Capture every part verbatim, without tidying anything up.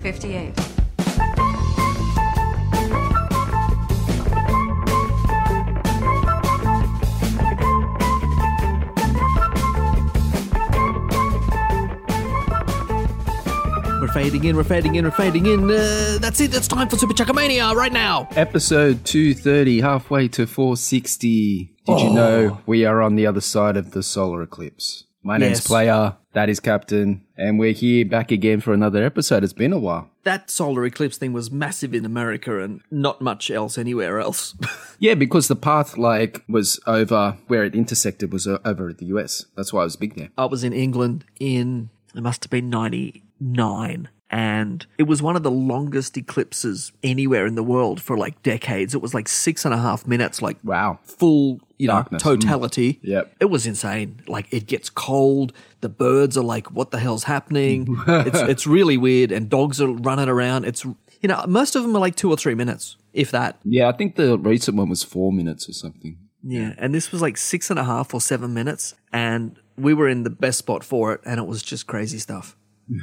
fifty-eight. We're fading in, we're fading in, we're fading in. Uh, that's it, it's time for Super Chuckamania right now. Episode two thirty, halfway to four sixty. Did Oh. you know we are on the other side of the solar eclipse? My name's Yes. Player, that is Captain, and we're here back again for another episode. It's been a while. That solar eclipse thing was massive in America and not much else anywhere else. Yeah, because the path, like, was over, where it intersected was uh, over at the U S. That's why it was big there. I was in England in, it must have been ninety-nine. And it was one of the longest eclipses anywhere in the world for like decades. It was like six and a half minutes, like Wow. full, you Darkness. know, totality. Mm. Yep. It was insane. Like it gets cold. The birds are like, what the hell's happening? it's it's really weird. And dogs are running around. It's, you know, most of them are like two or three minutes, if that. Yeah, I think the recent one was four minutes or something. Yeah. And this was like six and a half or seven minutes. And we were in the best spot for it. And it was just crazy stuff.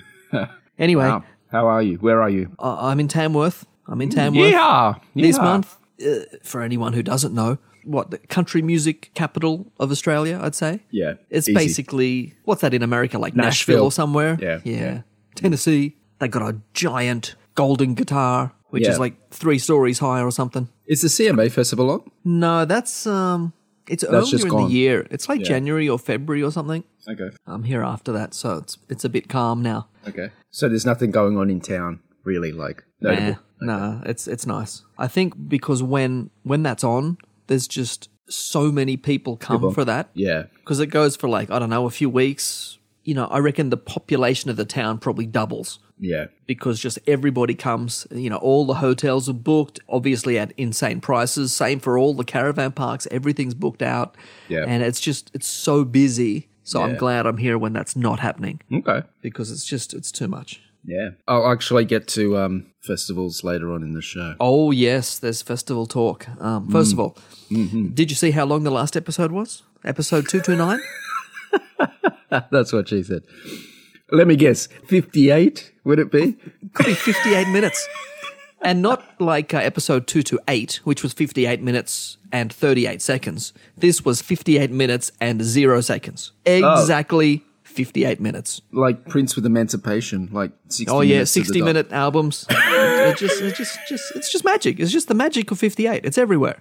Anyway, Wow. How are you? Where are you? uh, I'm in Tamworth. I'm in Tamworth. Yeah. This month, uh, for anyone who doesn't know, what, the country music capital of Australia, I'd say. Yeah. It's easy. basically, what's that in America, like Nashville, Nashville. or somewhere? Yeah, Yeah. yeah. Tennessee. They got a giant golden guitar, which Yeah. is like three stories high or something. Is the C M A festival on? No, that's, um, it's earlier just in gone. the year. It's like Yeah. January or February or something. Okay. I'm here after that, so it's it's a bit calm now. Okay. So there's nothing going on in town, really, like, Nah, notable? nah, it's it's nice. I think because when when that's on, there's just so many people come People. for that. Yeah. Because it goes for like, I don't know, a few weeks. You know, I reckon the population of the town probably doubles Yeah. because just everybody comes. You know, all the hotels are booked, obviously at insane prices. Same for all the caravan parks. Everything's booked out. Yeah. And it's just, it's so busy. So I'm Yeah. glad I'm here when that's not happening Okay. because it's just, it's too much. Yeah. I'll actually get to um, festivals later on in the show. Oh, yes, there's festival talk. Um, first Mm. of all, Mm-hmm. did you see how long the last episode was? Episode two twenty-nine? That's what she said. Let me guess. fifty-eight, would it be? Could be fifty-eight minutes. And not like uh, episode two twenty-eight, which was fifty-eight minutes and thirty-eight seconds. This was fifty-eight minutes and zero seconds. Exactly fifty-eight minutes. Like Prince with Emancipation, like sixty Oh yeah, minutes to the sixty dot. minute albums. it just, it just, just, it's just magic. It's just the magic of fifty-eight. It's everywhere.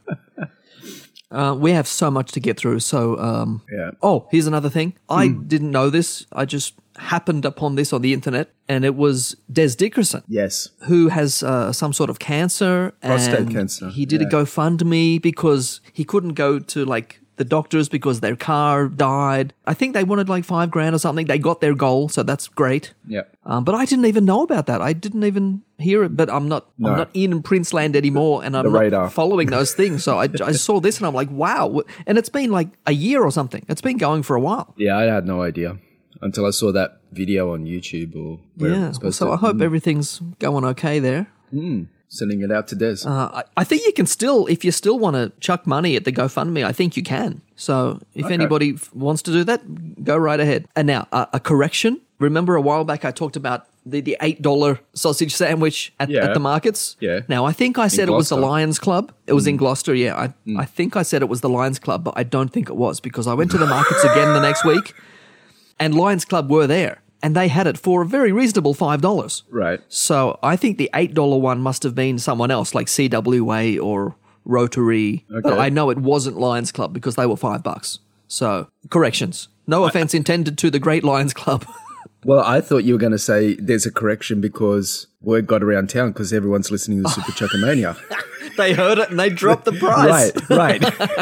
Uh, we have so much to get through. So, um, Yeah. oh, here's another thing. I didn't know this. I just happened upon this on the internet, and it was Des Dickerson, Yes. who has uh, some sort of cancer. Prostate and cancer, He did yeah. a GoFundMe because he couldn't go to like the doctors because their car died. I think they wanted like five grand or something. They got their goal, so that's great. Yep. Um, but I didn't even know about that. I didn't even hear it. But I'm not. No. I'm not in Princeland anymore, and I'm The not radar. following those things. So I, I saw this, and I'm like, wow. And it's been like a year or something. It's been going for a while. Yeah, I had no idea until I saw that video on YouTube or where it Yeah. was supposed So to. I hope everything's going okay there. Sending it out to Des. Uh, I, I think you can still, if you still want to chuck money at the GoFundMe, I think you can. So if Okay. anybody f- wants to do that, go right ahead. And now, uh, a correction. Remember a while back I talked about the, the eight dollar sausage sandwich at, Yeah. at the markets? Yeah. Now, I think I said it was the Gloucester. Lions Club. It was in Gloucester, yeah. I, I think I said it was the Lions Club, but I don't think it was because I went to the markets again the next week and Lions Club were there and they had it for a very reasonable five dollars. Right. So I think the eight dollar one must have been someone else, like C W A or Rotary. But Okay. I know it wasn't Lions Club because they were five bucks. So corrections. No offense intended to the Great Lions Club. Well, I thought you were going to say there's a correction because word got around town because everyone's listening to Super Chuckamania. They heard it and they dropped the price. Right,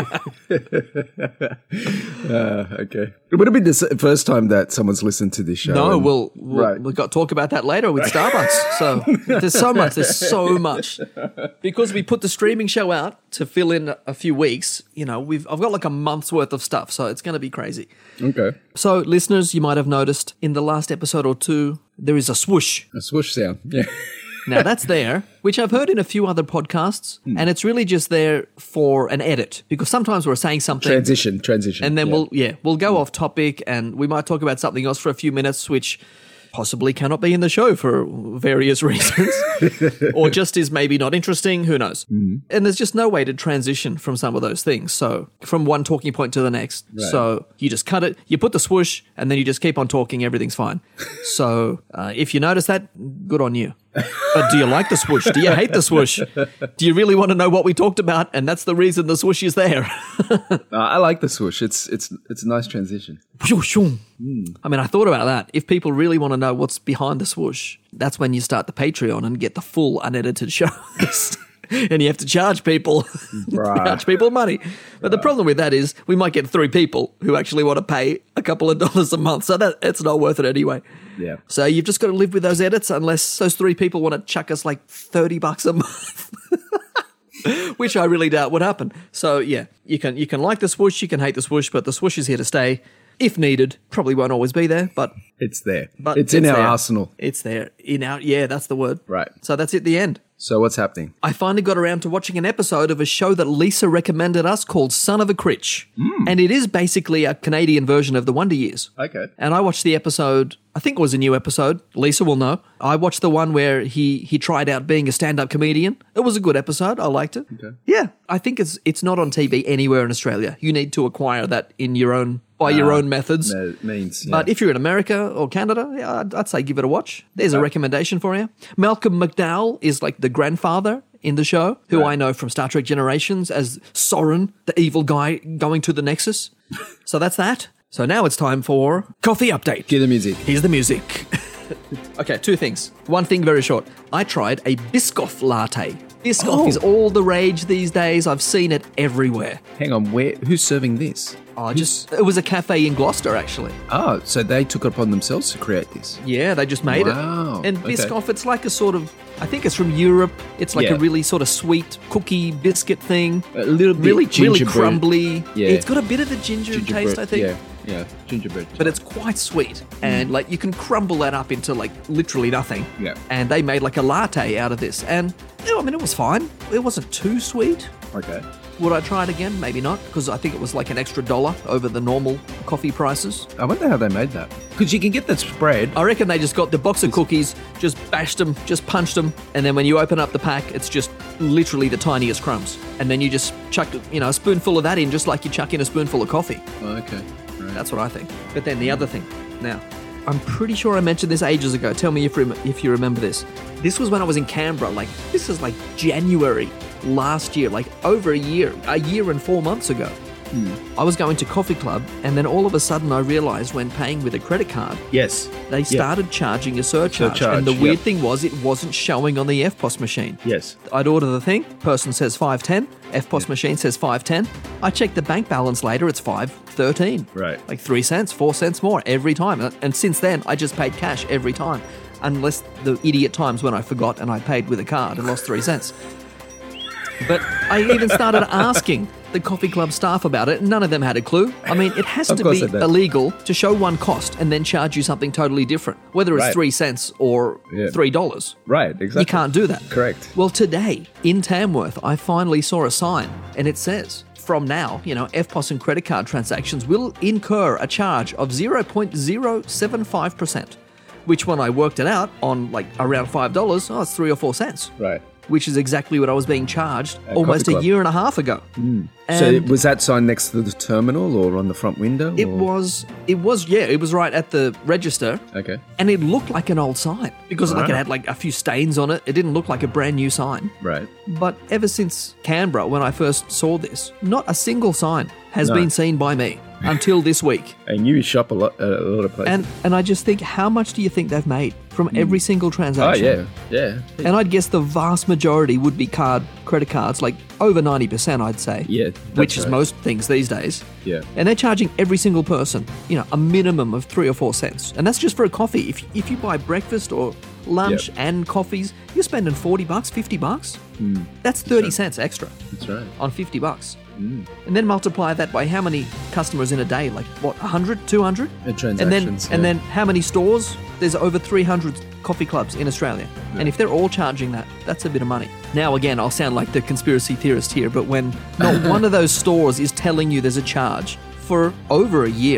right. uh, okay. It would have been the s- first time that someone's listened to this show. No, and- we'll, we'll Right. we've got to talk about that later with Starbucks. So there's so much, there's so much. Because we put the streaming show out to fill in a few weeks, you know, we've I've got like a month's worth of stuff, so it's going to be crazy. Okay. So listeners, you might have noticed in the last episode or two, there is a swoosh. A swoosh sound. Yeah. Now that's there, which I've heard in a few other podcasts, and it's really just there for an edit because sometimes we're saying something Transition, transition. and then yeah. we'll yeah we'll go off topic and we might talk about something else for a few minutes, which possibly cannot be in the show for various reasons, or just is maybe not interesting, who knows. Mm. And there's just no way to transition from some of those things. So from one talking point to the next. Right. So you just cut it, you put the swoosh, and then you just keep on talking, everything's fine. So uh, if you notice that, good on you. But do you like the swoosh? Do you hate the swoosh? Do you really want to know what we talked about? And that's the reason the swoosh is there. uh, I like the swoosh. It's it's it's a nice transition. Mm. I mean, I thought about that. If people really want to know what's behind the swoosh, that's when you start the Patreon and get the full unedited shows. And you have to charge people, right. charge people money. But right. the problem with that is we might get three people who actually want to pay a couple of dollars a month. So that it's not worth it anyway. Yeah. So you've just got to live with those edits unless those three people want to chuck us like thirty bucks a month. Which I really doubt would happen. So yeah, you can you can like the swoosh, you can hate the swoosh, but the swoosh is here to stay. If needed, probably won't always be there, but it's there. But it's, it's in our there. arsenal. It's there. In our yeah, that's the word. Right. So that's it, the end. So what's happening? I finally got around to watching an episode of a show that Lisa recommended us called Son of a Critch. Mm. And it is basically a Canadian version of The Wonder Years. Okay. And I watched the episode, I think it was a new episode. Lisa will know. I watched the one where he he tried out being a stand-up comedian. It was a good episode. I liked it. Okay. Yeah. I think it's it's not on T V anywhere in Australia. You need to acquire that in your own by your uh, own methods. No, means, yeah. But if you're in America or Canada, yeah, I'd, I'd say give it a watch. There's a recommendation for you. Malcolm McDowell is like the grandfather in the show, who right. I know from Star Trek Generations as Soren, the evil guy going to the Nexus. So that's that. So now it's time for Coffee Update. Cue the music. Here's the music. Okay, two things. One thing very short. I tried a Biscoff latte. Biscoff oh. is all the rage these days. I've seen it everywhere. Hang on, where? Who's serving this? Oh, just it was a cafe in Gloucester, actually. Oh, so they took it upon themselves to create this? Yeah, they just made wow. it. And Biscoff, okay. it's like a sort of, I think it's from Europe. It's like yeah. a really sort of sweet cookie biscuit thing. A little bit really, gingerbread. Really crumbly. Yeah. It's got a bit of the ginger gingerbread. taste, I think. Yeah. Yeah, gingerbread. But it's quite sweet. And mm. like you can crumble that up into like literally nothing. Yeah. And they made like a latte out of this. And you know, I mean, it was fine. It wasn't too sweet. Okay. Would I try it again? Maybe not, because I think it was like an extra dollar over the normal coffee prices. I wonder how they made that. Because you can get that spread. I reckon they just got the box of cookies, just bashed them, just punched them, and then when you open up the pack, it's just literally the tiniest crumbs. And then you just chuck, you know, a spoonful of that in, just like you chuck in a spoonful of coffee. Oh, okay. Right. That's what I think. But then the other thing, now, I'm pretty sure I mentioned this ages ago. Tell me if rem- if you remember this. This was when I was in Canberra. Like, this is like January last year, like over a year, a year and four months ago. Mm. I was going to Coffee Club, and then all of a sudden I realised when paying with a credit card, yes, they started yep. charging a surcharge. surcharge. And the weird yep. thing was it wasn't showing on the F P O S machine. Yes. I'd order the thing, person says five ten, F P O S yep. machine says five ten. I check the bank balance later, it's five thirteen. Right. Like three cents, four cents more every time. And since then, I just paid cash every time. Unless the idiot times when I forgot and I paid with a card and lost three cents. But I even started asking the Coffee Club staff about it. None of them had a clue. I mean, it has to be illegal to show one cost and then charge you something totally different, whether it's right. three cents or yeah. three dollars. Right, exactly. You can't do that. Correct. Well, today in Tamworth, I finally saw a sign, and it says, from now, you know, F P O S and credit card transactions will incur a charge of zero point zero seven five percent, which when I worked it out on like around five dollars, oh, it's three or four cents. Right. Which is exactly what I was being charged At almost a year and a half ago. Mm. So was that sign next to the terminal or on the front window? It or? was, it was, yeah, it was right at the register. Okay. And it looked like an old sign because like it had like a few stains on it. It didn't look like a brand new sign. Right. But ever since Canberra, when I first saw this, not a single sign has no. been seen by me until this week. And you shop a lot, uh, a lot of places. And and I just think, how much do you think they've made from mm. every single transaction? Oh, yeah, yeah. And I'd guess the vast majority would be card, credit cards, like over ninety percent, I'd say. Yeah, which right. is most things these days. Yeah. And they're charging every single person, you know, a minimum of three or four cents. And that's just for a coffee. If if you buy breakfast or lunch yep. and coffees, you're spending forty bucks, fifty bucks. Mm. That's thirty that's right. cents extra. That's right. On fifty bucks. Mm. And then multiply that by how many customers in a day, like what, one hundred, two hundred? And transactions, and then, yeah. and then how many stores? There's over three hundred coffee clubs in Australia. Yeah. And if they're all charging that, that's a bit of money. Now, again, I'll sound like the conspiracy theorist here, but when not one of those stores is telling you there's a charge for over a year,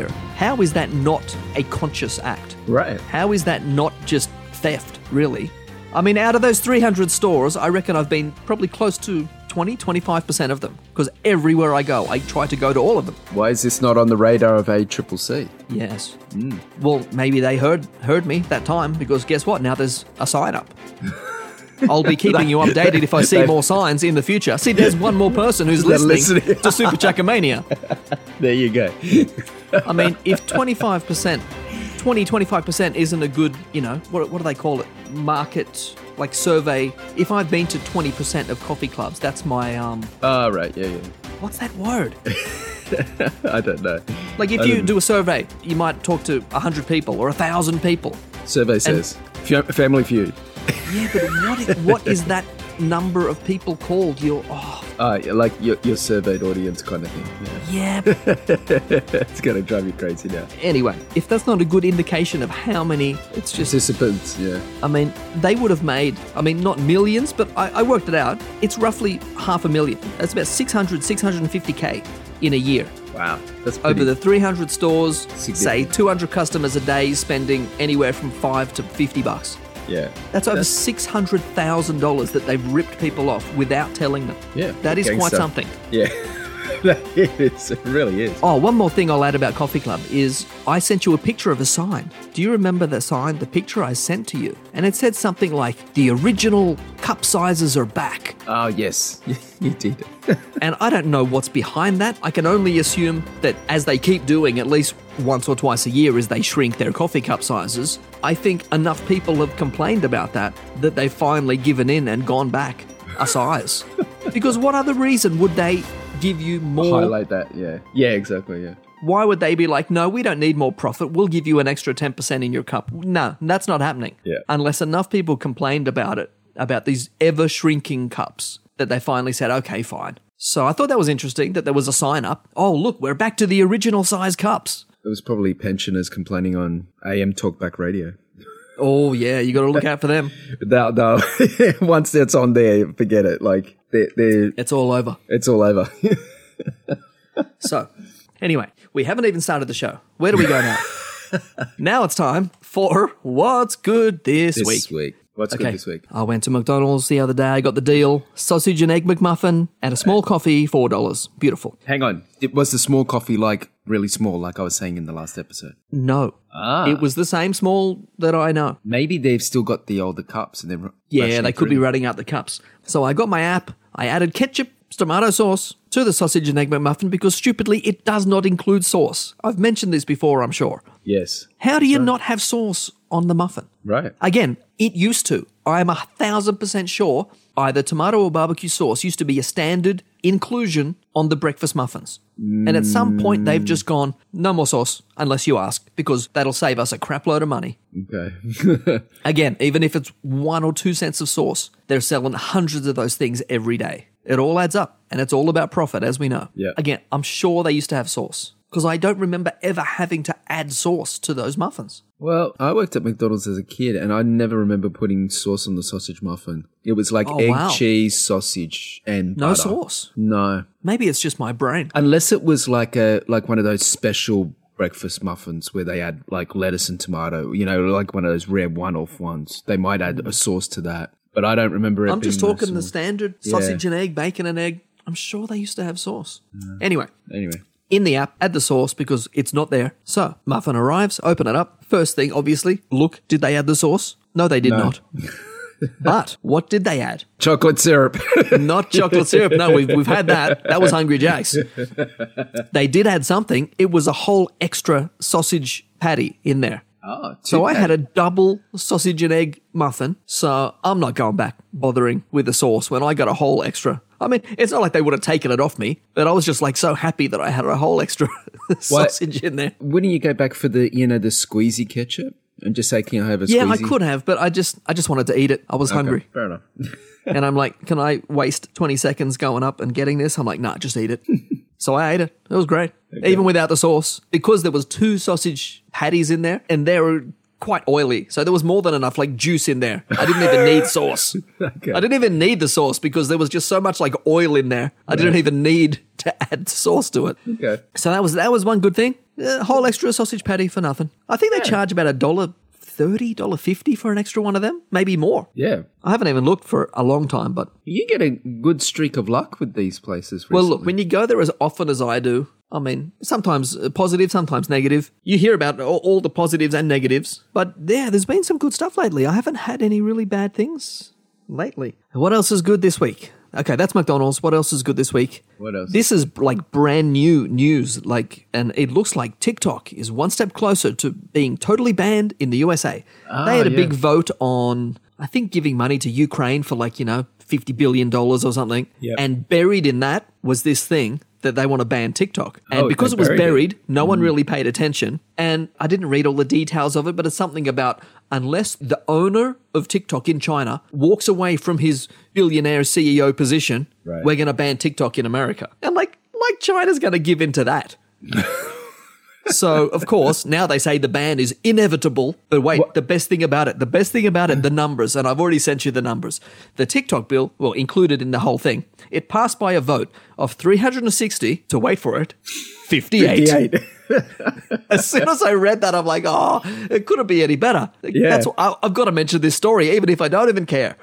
How is that not a conscious act? Right. How is that not just theft, really? I mean, out of those three hundred stores, I reckon I've been probably close to twenty, twenty-five percent of them. Because everywhere I go, I try to go to all of them. Why is this not on the radar of A C C C? Yes. Mm. Well, maybe they heard heard me that time, because guess what? Now there's a sign up. I'll be keeping you updated if I see more signs in the future. See, there's one more person who's listening, listening. to Super Chuckamania. There you go. I mean, if twenty-five percent, twenty, twenty-five percent isn't a good, you know, what, what do they call it? Market, like survey. If I've been to twenty percent of coffee clubs, that's my, um... Oh, right, yeah, yeah. What's that word? I don't know. Like if I you don't... do a survey, you might talk to one hundred people or one thousand people. Survey says, and, Family Feud. Yeah, but what is, what is that number of people called? You're, oh. Uh, like your, your surveyed audience kind of thing. Yeah. yeah. It's going to drive you crazy now. Anyway, if that's not a good indication of how many, it's just... Participants, yeah. I mean, they would have made, I mean, not millions, but I, I worked it out. It's roughly half a million. That's about six hundred, six hundred fifty K in a year. Wow. That's pretty over the three hundred stores, say two hundred customers a day spending anywhere from five to fifty bucks. Yeah. That's over that's... six hundred thousand dollars that they've ripped people off without telling them. Yeah. That is quite stuff. something. Yeah. That is. It really is. Oh, one more thing I'll add about Coffee Club is I sent you a picture of a sign. Do you remember the sign, the picture I sent to you? And it said something like, the original cup sizes are back. Oh, yes. You did. And I don't know what's behind that. I can only assume that as they keep doing at least once or twice a year as they shrink their coffee cup sizes, I think enough people have complained about that that they've finally given in and gone back a size. Because what other reason would they give you more? Highlight that, yeah. Yeah, exactly, yeah. Why would they be like, no, we don't need more profit. We'll give you an extra ten percent in your cup. No, that's not happening. Yeah. Unless enough people complained about it, about these ever-shrinking cups, that they finally said, okay, fine. So I thought that was interesting that there was a sign up. Oh, look, we're back to the original size cups. It was probably pensioners complaining on A M Talkback Radio. Oh, yeah, you got to look out for them. No, no. Once it's on there, forget it. Like, they're, they're, it's all over. It's all over. So, anyway, we haven't even started the show. Where do we go now? Now it's time for What's Good This, this Week. This week. What's okay. good this week? I went to McDonald's the other day. I got the deal. Sausage and egg McMuffin and a small coffee, four dollars. Beautiful. Hang on. It was the small coffee like really small, like I was saying in the last episode? No. Ah. It was the same small that I know. Maybe they've still got the older cups. and they're Yeah, they could be running out the cups. So I got my app. I added ketchup, tomato sauce to the sausage and egg McMuffin because stupidly it does not include sauce. I've mentioned this before, I'm sure. Yes. How do you right. not have sauce on the muffin? Right. Again, it used to. I'm a thousand percent sure either tomato or barbecue sauce used to be a standard inclusion on the breakfast muffins. Mm. And at some point they've just gone, no more sauce unless you ask, because that'll save us a crap load of money. Okay. Again, even if it's one or two cents of sauce, they're selling hundreds of those things every day. It all adds up, and it's all about profit, as we know. Yeah. Again, I'm sure they used to have sauce, because I don't remember ever having to add sauce to those muffins. Well, I worked at McDonald's as a kid, and I never remember putting sauce on the sausage muffin. It was like oh, egg, wow. cheese, sausage, and no butter. sauce. No. Maybe it's just my brain. Unless it was like a like one of those special breakfast muffins where they add like lettuce and tomato, you know, like one of those rare one-off ones. They might add a sauce to that, but I don't remember it I'm being just talking the, the standard yeah. sausage and egg, bacon and egg. I'm sure they used to have sauce. No. Anyway. Anyway. In the app, add the sauce because it's not there. So, muffin arrives, open it up. First thing, obviously, look, did they add the sauce? No, they did no. not. But what did they add? Chocolate syrup. Not chocolate syrup. No, we've, we've had that. That was Hungry Jack's. They did add something. It was a whole extra sausage patty in there. Oh, so I bad. had a double sausage and egg muffin. So I'm not going back bothering with the sauce when I got a whole extra. I mean, it's not like they would have taken it off me, but I was just like so happy that I had a whole extra sausage in there. Wouldn't you go back for the, you know, the squeezy ketchup and just say, can I have a squeezy? Yeah, I could have, but I just I just wanted to eat it. I was okay, hungry. Fair enough. And I'm like, can I waste twenty seconds going up and getting this? I'm like, nah, just eat it. So I ate it. It was great. Okay. Even without the sauce. Because there was two sausage patties in there and they were quite oily. So there was more than enough like juice in there. I didn't even need sauce. Okay. I didn't even need the sauce because there was just so much like oil in there. I right. didn't even need to add sauce to it. Okay. So that was that was one good thing. A whole extra sausage patty for nothing. I think they Yeah. charge about a dollar thirty, a dollar fifty for an extra one of them, maybe more. Yeah. I haven't even looked for a long time, but You get a good streak of luck with these places recently. well, look, when you go there as often as I do, I mean, sometimes uh, positive, sometimes negative. You hear about all, all the positives and negatives, but yeah, there's been some good stuff lately. I haven't had any really bad things lately. What else is good this week? Okay, that's McDonald's. What else is good this week? What else? This is like brand new news, like, and it looks like TikTok is one step closer to being totally banned in the U S A. Ah, they had a yeah. big vote on, I think, giving money to Ukraine for like, you know, fifty billion dollars or something. Yep. And buried in that was this thing that they want to ban TikTok. And Oh, because they it was buried it. buried, no one really paid attention. And I didn't read all the details of it, but it's something about unless the owner of TikTok in China walks away from his billionaire C E O position, Right. we're going to ban TikTok in America. And like, like China's going to give in to that. So, of course, now they say the ban is inevitable. But wait, What? the best thing about it, the best thing about it, the numbers, and I've already sent you the numbers. The TikTok bill, well, included in the whole thing, it passed by a vote of three hundred sixty to, wait for it, fifty-eight. fifty-eight. As soon as I read that, I'm like, oh, it couldn't be any better. Yeah. That's I, I've got to mention this story, even if I don't even care.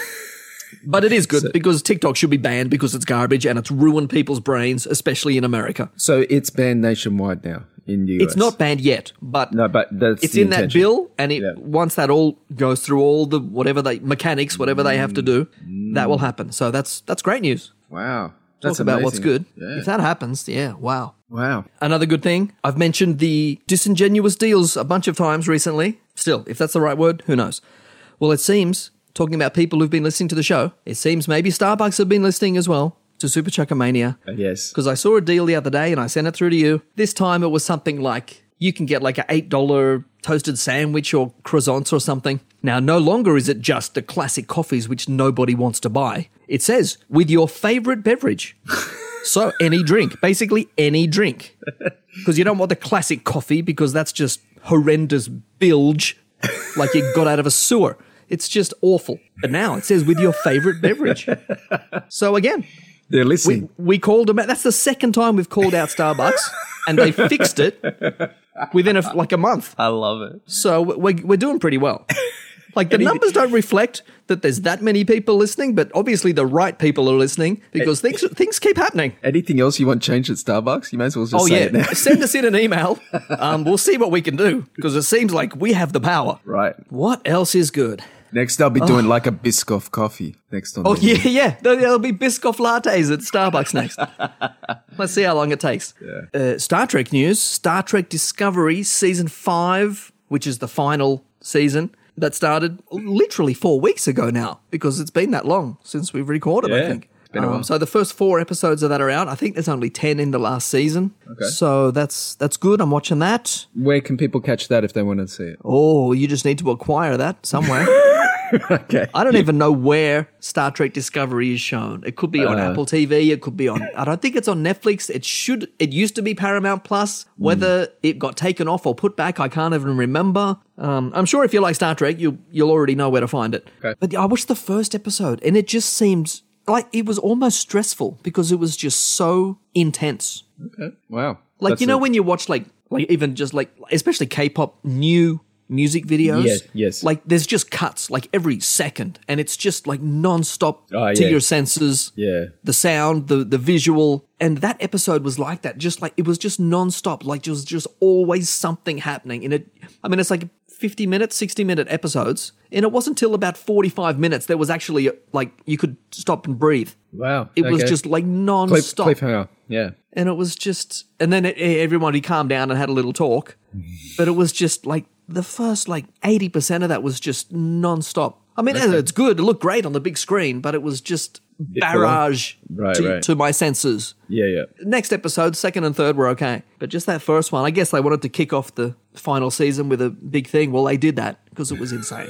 But it is good because TikTok should be banned because it's garbage and it's ruined people's brains, especially in America. So it's banned nationwide now in the U S. It's not banned yet, but No, but that's it's the in that intention. bill, and it Yeah. once that all goes through all the whatever they mechanics, whatever they have to do, that will happen. So that's that's great news. Wow. Talk That's about amazing. what's good. Yeah. If that happens, yeah, wow. Wow. Another good thing, I've mentioned the disingenuous deals a bunch of times recently. Still, if that's the right word, who knows? Well, it seems, talking about people who've been listening to the show, it seems maybe Starbucks have been listening as well to Super Chuckamania. Uh, yes. Because I saw a deal the other day and I sent it through to you. This time it was something like you can get like an eight dollar toasted sandwich or croissants or something. Now, no longer is it just the classic coffees which nobody wants to buy. It says, with your favorite beverage. So, any drink. Basically, any drink. Because you don't want the classic coffee because that's just horrendous bilge like you got out of a sewer. It's just awful. But now it says, with your favorite beverage. So, again, They're we, listening. we called them out. That's the second time we've called out Starbucks, and they fixed it within a, like a month. I love it. So we're, we're doing pretty well. Like the numbers don't reflect that there's that many people listening, but obviously the right people are listening because things things keep happening. Anything else you want changed at Starbucks? You might as well just Oh say yeah, it now. send us in an email. Um, we'll see what we can do because it seems like we have the power. Right. What else is good? Next, I'll be doing like a Biscoff coffee. Next on. Oh the- yeah, yeah. There- There'll be Biscoff lattes at Starbucks next. Let's see how long it takes. Uh, Star Trek news: Star Trek Discovery season five, which is the final season that started literally four weeks ago now, because it's been that long since we've recorded. I Yeah, think. it's been a Um, while. so the first four episodes of that are out. I think there's only ten in the last season. Okay. So that's that's good. I'm watching that. Where can people catch that if they want to see it? Oh, you just need to acquire that somewhere. Okay. I don't even know where Star Trek Discovery is shown. It could be on Uh. Apple T V. It could be on. I don't think it's on Netflix. It should. It used to be Paramount Plus. Whether it got taken off or put back, I can't even remember. Um, I'm sure if you like Star Trek, you you'll already know where to find it. Okay. But I watched the first episode, and it just seemed like it was almost stressful because it was just so intense. Okay. Wow. Like That's you know a- when you watch like like even just like especially K-pop new music videos. Yes, yes. Like there's just cuts like every second, and it's just like non-stop Oh, to yeah. your senses. Yeah. The sound, the the visual, and that episode was like that. Just like it was just non-stop. Like there was just always something happening. And it, I mean, it's like fifty minutes, sixty minute episodes, and it wasn't until about forty-five minutes there was actually like you could stop and breathe. Wow. It was Okay. just like Cliff, non-stop. cliffhanger. Yeah. And it was just, and then it, everybody calmed down and had a little talk. But it was just like the first like eighty percent of that was just non-stop. I mean, it's good. It looked great on the big screen, but it was just barrage Right, to, right. to my senses. Yeah. Yeah. Next episode, second and third were okay. But just that first one, I guess they wanted to kick off the final season with a big thing. Well, they did that because it was insane.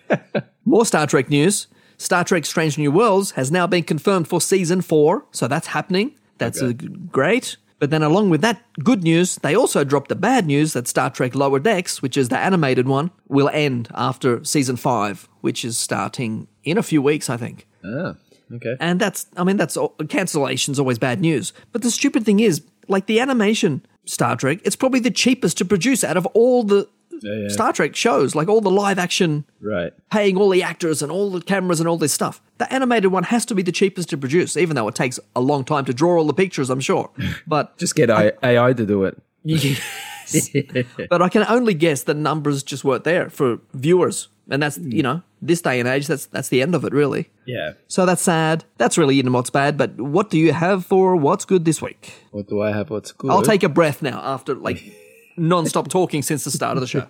More Star Trek news. Star Trek Strange New Worlds has now been confirmed for season four, so that's happening. That's Okay. uh, g- great. But then along with that good news, they also dropped the bad news that Star Trek Lower Decks, which is the animated one, will end after season five, which is starting in a few weeks, I think. Ah. Okay. And that's, I mean, that's, cancellation's always bad news. But the stupid thing is, like the animation Star Trek. It's probably the cheapest to produce out of all the yeah, yeah. Star Trek shows, like all the live action, right? Paying all the actors and all the cameras and all this stuff. The animated one has to be the cheapest to produce, even though it takes a long time to draw all the pictures, I'm sure. But just get I, A I to do it. Yes. But I can only guess the numbers just weren't there for viewers. And that's, you know, this day and age, that's that's the end of it, really. Yeah. So that's sad. That's really in what's bad. But what do you have for what's good this week? What do I have what's good? I'll take a breath now after, like, non-stop talking since the start of the show.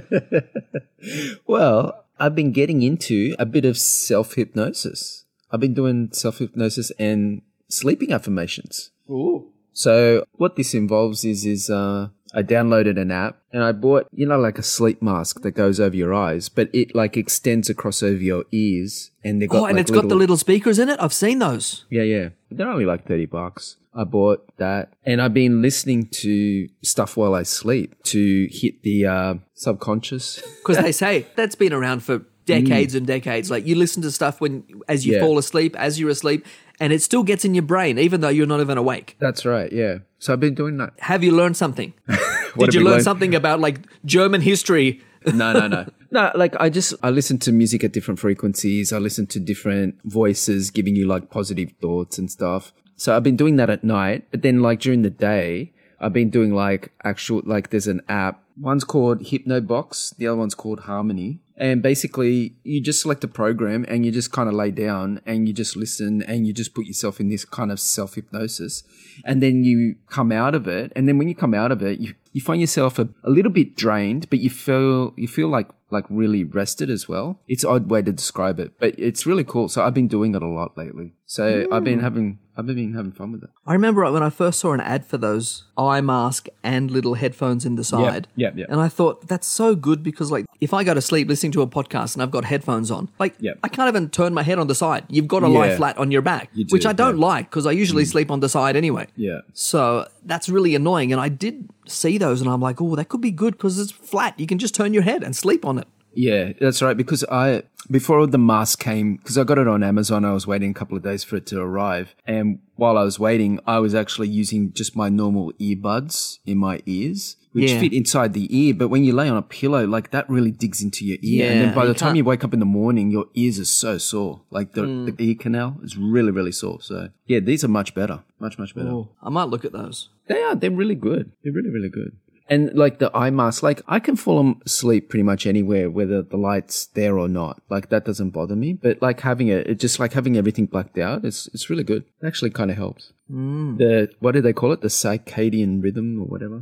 Well, I've been getting into a bit of self-hypnosis. I've been doing self-hypnosis and sleeping affirmations. Ooh. So what this involves is, is uh, I downloaded an app and I bought, you know, like a sleep mask that goes over your eyes, but it like extends across over your ears. And they've got oh, and like it's little, got the little speakers in it? I've seen those. Yeah, yeah. They're only like thirty bucks. I bought that and I've been listening to stuff while I sleep to hit the uh, subconscious. Because they say that's been around for decades mm. and decades. Like you listen to stuff when as you yeah. fall asleep, as you're asleep, and it still gets in your brain even though you're not even awake. That's right, yeah. So I've been doing that. Have you learned something? Did you learn learned? something about like German history? no, no, no. No, like I just, I listen to music at different frequencies. I listen to different voices giving you like positive thoughts and stuff. So I've been doing that at night, but then like during the day, I've been doing like actual, like there's an app. One's called HypnoBox. The other one's called Harmony. And basically you just select a program and you just kind of lay down and you just listen and you just put yourself in this kind of self-hypnosis. And then you come out of it. And then when you come out of it, you, you find yourself a, a little bit drained, but you feel, you feel like, like really rested as well. It's an odd way to describe it, but it's really cool. So I've been doing it a lot lately. So mm. I've been having, I've been having fun with it. I remember when I first saw an ad for those eye mask and little headphones in the side. Yeah, yeah, yeah. And I thought that's so good because like if I go to sleep listening to a podcast and I've got headphones on, like yep. I can't even turn my head on the side. You've got to yeah. lie flat on your back, you do, which I don't yeah. like because I usually mm. sleep on the side anyway. Yeah. So that's really annoying. And I did see those and I'm like, oh, that could be good because it's flat. You can just turn your head and sleep on it. Yeah, that's right. Because I, before the mask came, because I got it on Amazon, I was waiting a couple of days for it to arrive. And while I was waiting, I was actually using just my normal earbuds in my ears, which yeah. fit inside the ear. But when you lay on a pillow, like that really digs into your ear. Yeah, and then by the you time can't... you wake up in the morning, your ears are so sore. Like the, mm. the ear canal is really, really sore. So yeah, these are much better. Much, much better. Oh, I might look at those. They are. They're really good. They're really, really good. And like the eye mask, like I can fall asleep pretty much anywhere, whether the light's there or not. Like that doesn't bother me. But like having it, it just like having everything blacked out, it's it's really good. It actually kind of helps. Mm. The what do they call it? The circadian rhythm or whatever.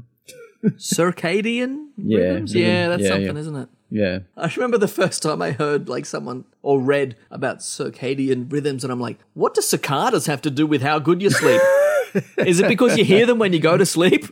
Circadian yeah, rhythms? Rhythm. Yeah, that's yeah, something, yeah. isn't it? Yeah. I remember the first time I heard like someone or read about circadian rhythms, and I'm like, what do cicadas have to do with how good you sleep? Is it because you hear them when you go to sleep?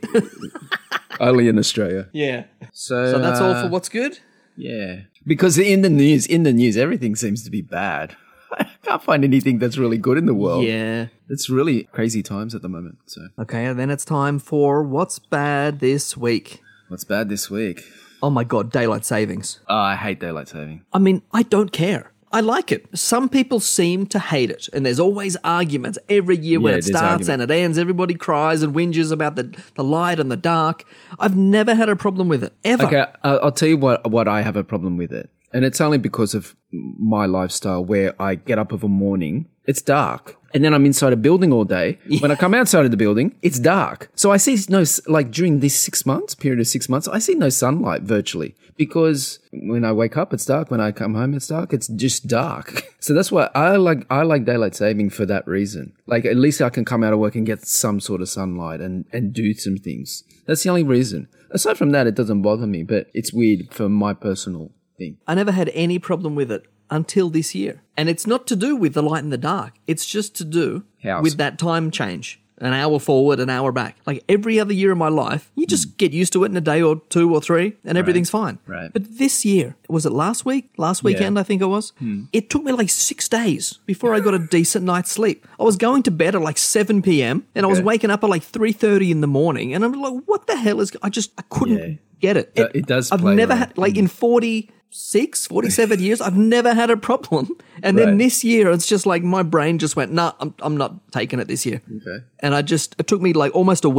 Only in Australia. Yeah. So, so that's uh, all for what's good? Yeah. Because in the news, in the news, everything seems to be bad. I can't find anything that's really good in the world. Yeah. It's really crazy times at the moment. So okay, and then it's time for what's bad this week. What's bad this week? Oh my God, daylight savings. Oh, I hate daylight saving. I mean, I don't care. I like it. Some people seem to hate it, and there's always arguments every year when Yeah, it there's starts argument. and it ends. Everybody cries and whinges about the, the light and the dark. I've never had a problem with it, ever. Okay, uh, I'll tell you what what I have a problem with it. And it's only because of my lifestyle where I get up of a morning, it's dark. And then I'm inside a building all day. Yeah. When I come outside of the building, it's dark. So I see no, like during this six months, period of six months, I see no sunlight virtually because when I wake up, it's dark. When I come home, it's dark. It's just dark. So that's why I like, I like daylight saving for that reason. Like at least I can come out of work and get some sort of sunlight and, and do some things. That's the only reason. Aside from that, it doesn't bother me, but it's weird for my personal thing. I never had any problem with it until this year. And it's not to do with the light and the dark. It's just to do House. with that time change. An hour forward, an hour back. Like every other year of my life, you just mm. get used to it in a day or two or three and everything's fine. Right. But this year, was it last week? Last weekend, yeah. I think it was. Hmm. It took me like six days before I got a decent night's sleep. I was going to bed at like seven p.m. and I was Okay. waking up at like three thirty in the morning. And I'm like, what the hell is... I just, I couldn't Yeah. get it. It- it does I've play never around. had, like in forty-six, forty-seven years, I've never had a problem. And then Right. this year, it's just like my brain just went, nah, I'm, I'm not taking it this year. Okay. And I just, it took me like almost a week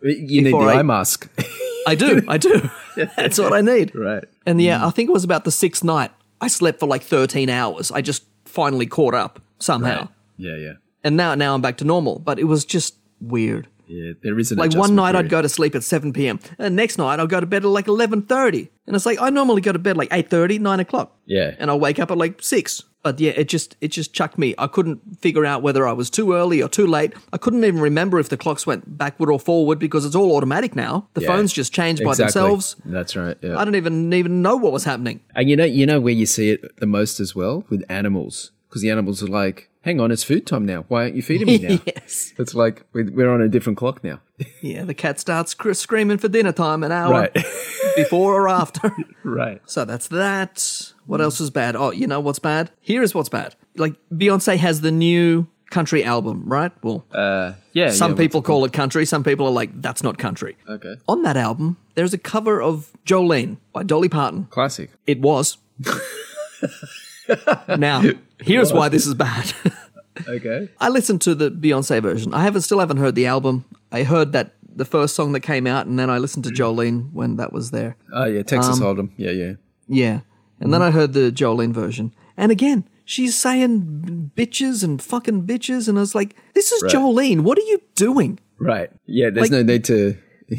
You need the before I- eye mask. I do, I do. That's what I need. Right. And yeah, I think it was about the sixth night. I slept for like thirteen hours. I just finally caught up somehow. Right. Yeah, yeah. And now, now I'm back to normal. But it was just weird. Yeah, there is an Like one adjustment night period. I'd go to sleep at seven p.m. And next night I'll go to bed at like eleven thirty. And it's like I normally go to bed like eight thirty, nine o'clock. Yeah. And I'll wake up at like six. But yeah, it just it just chucked me. I couldn't figure out whether I was too early or too late. I couldn't even remember if the clocks went backward or forward because it's all automatic now. The Yeah. phones just change by Exactly. themselves. That's right. Yeah. I don't even even know what was happening. And you know, you know where you see it the most as well with animals, because the animals are like, "Hang on, it's food time now. Why aren't you feeding me now?" Yes. It's like we- we're on a different clock now. Yeah, the cat starts scr- screaming for dinner time an hour Right. before or after. Right. So that's that. What else is bad? Oh, you know what's bad? Here is what's bad. Like Beyonce has the new country album, right? Well, Uh, yeah. some yeah, people call it country. Some people are like, that's not country. Okay. On that album, there's a cover of Jolene by Dolly Parton. Classic. It was. Now, here's why this is bad. Okay. I listened to the Beyonce version. I haven't still haven't heard the album. I heard that the first song that came out, and then I listened to Jolene when that was there. Oh yeah, Texas Um, Hold'em. Yeah, yeah. Yeah. And then I heard the Jolene version. And again, she's saying bitches and fucking bitches. And I was like, this is Right. Jolene. What are you doing? Right. Yeah. There's Like- no need to.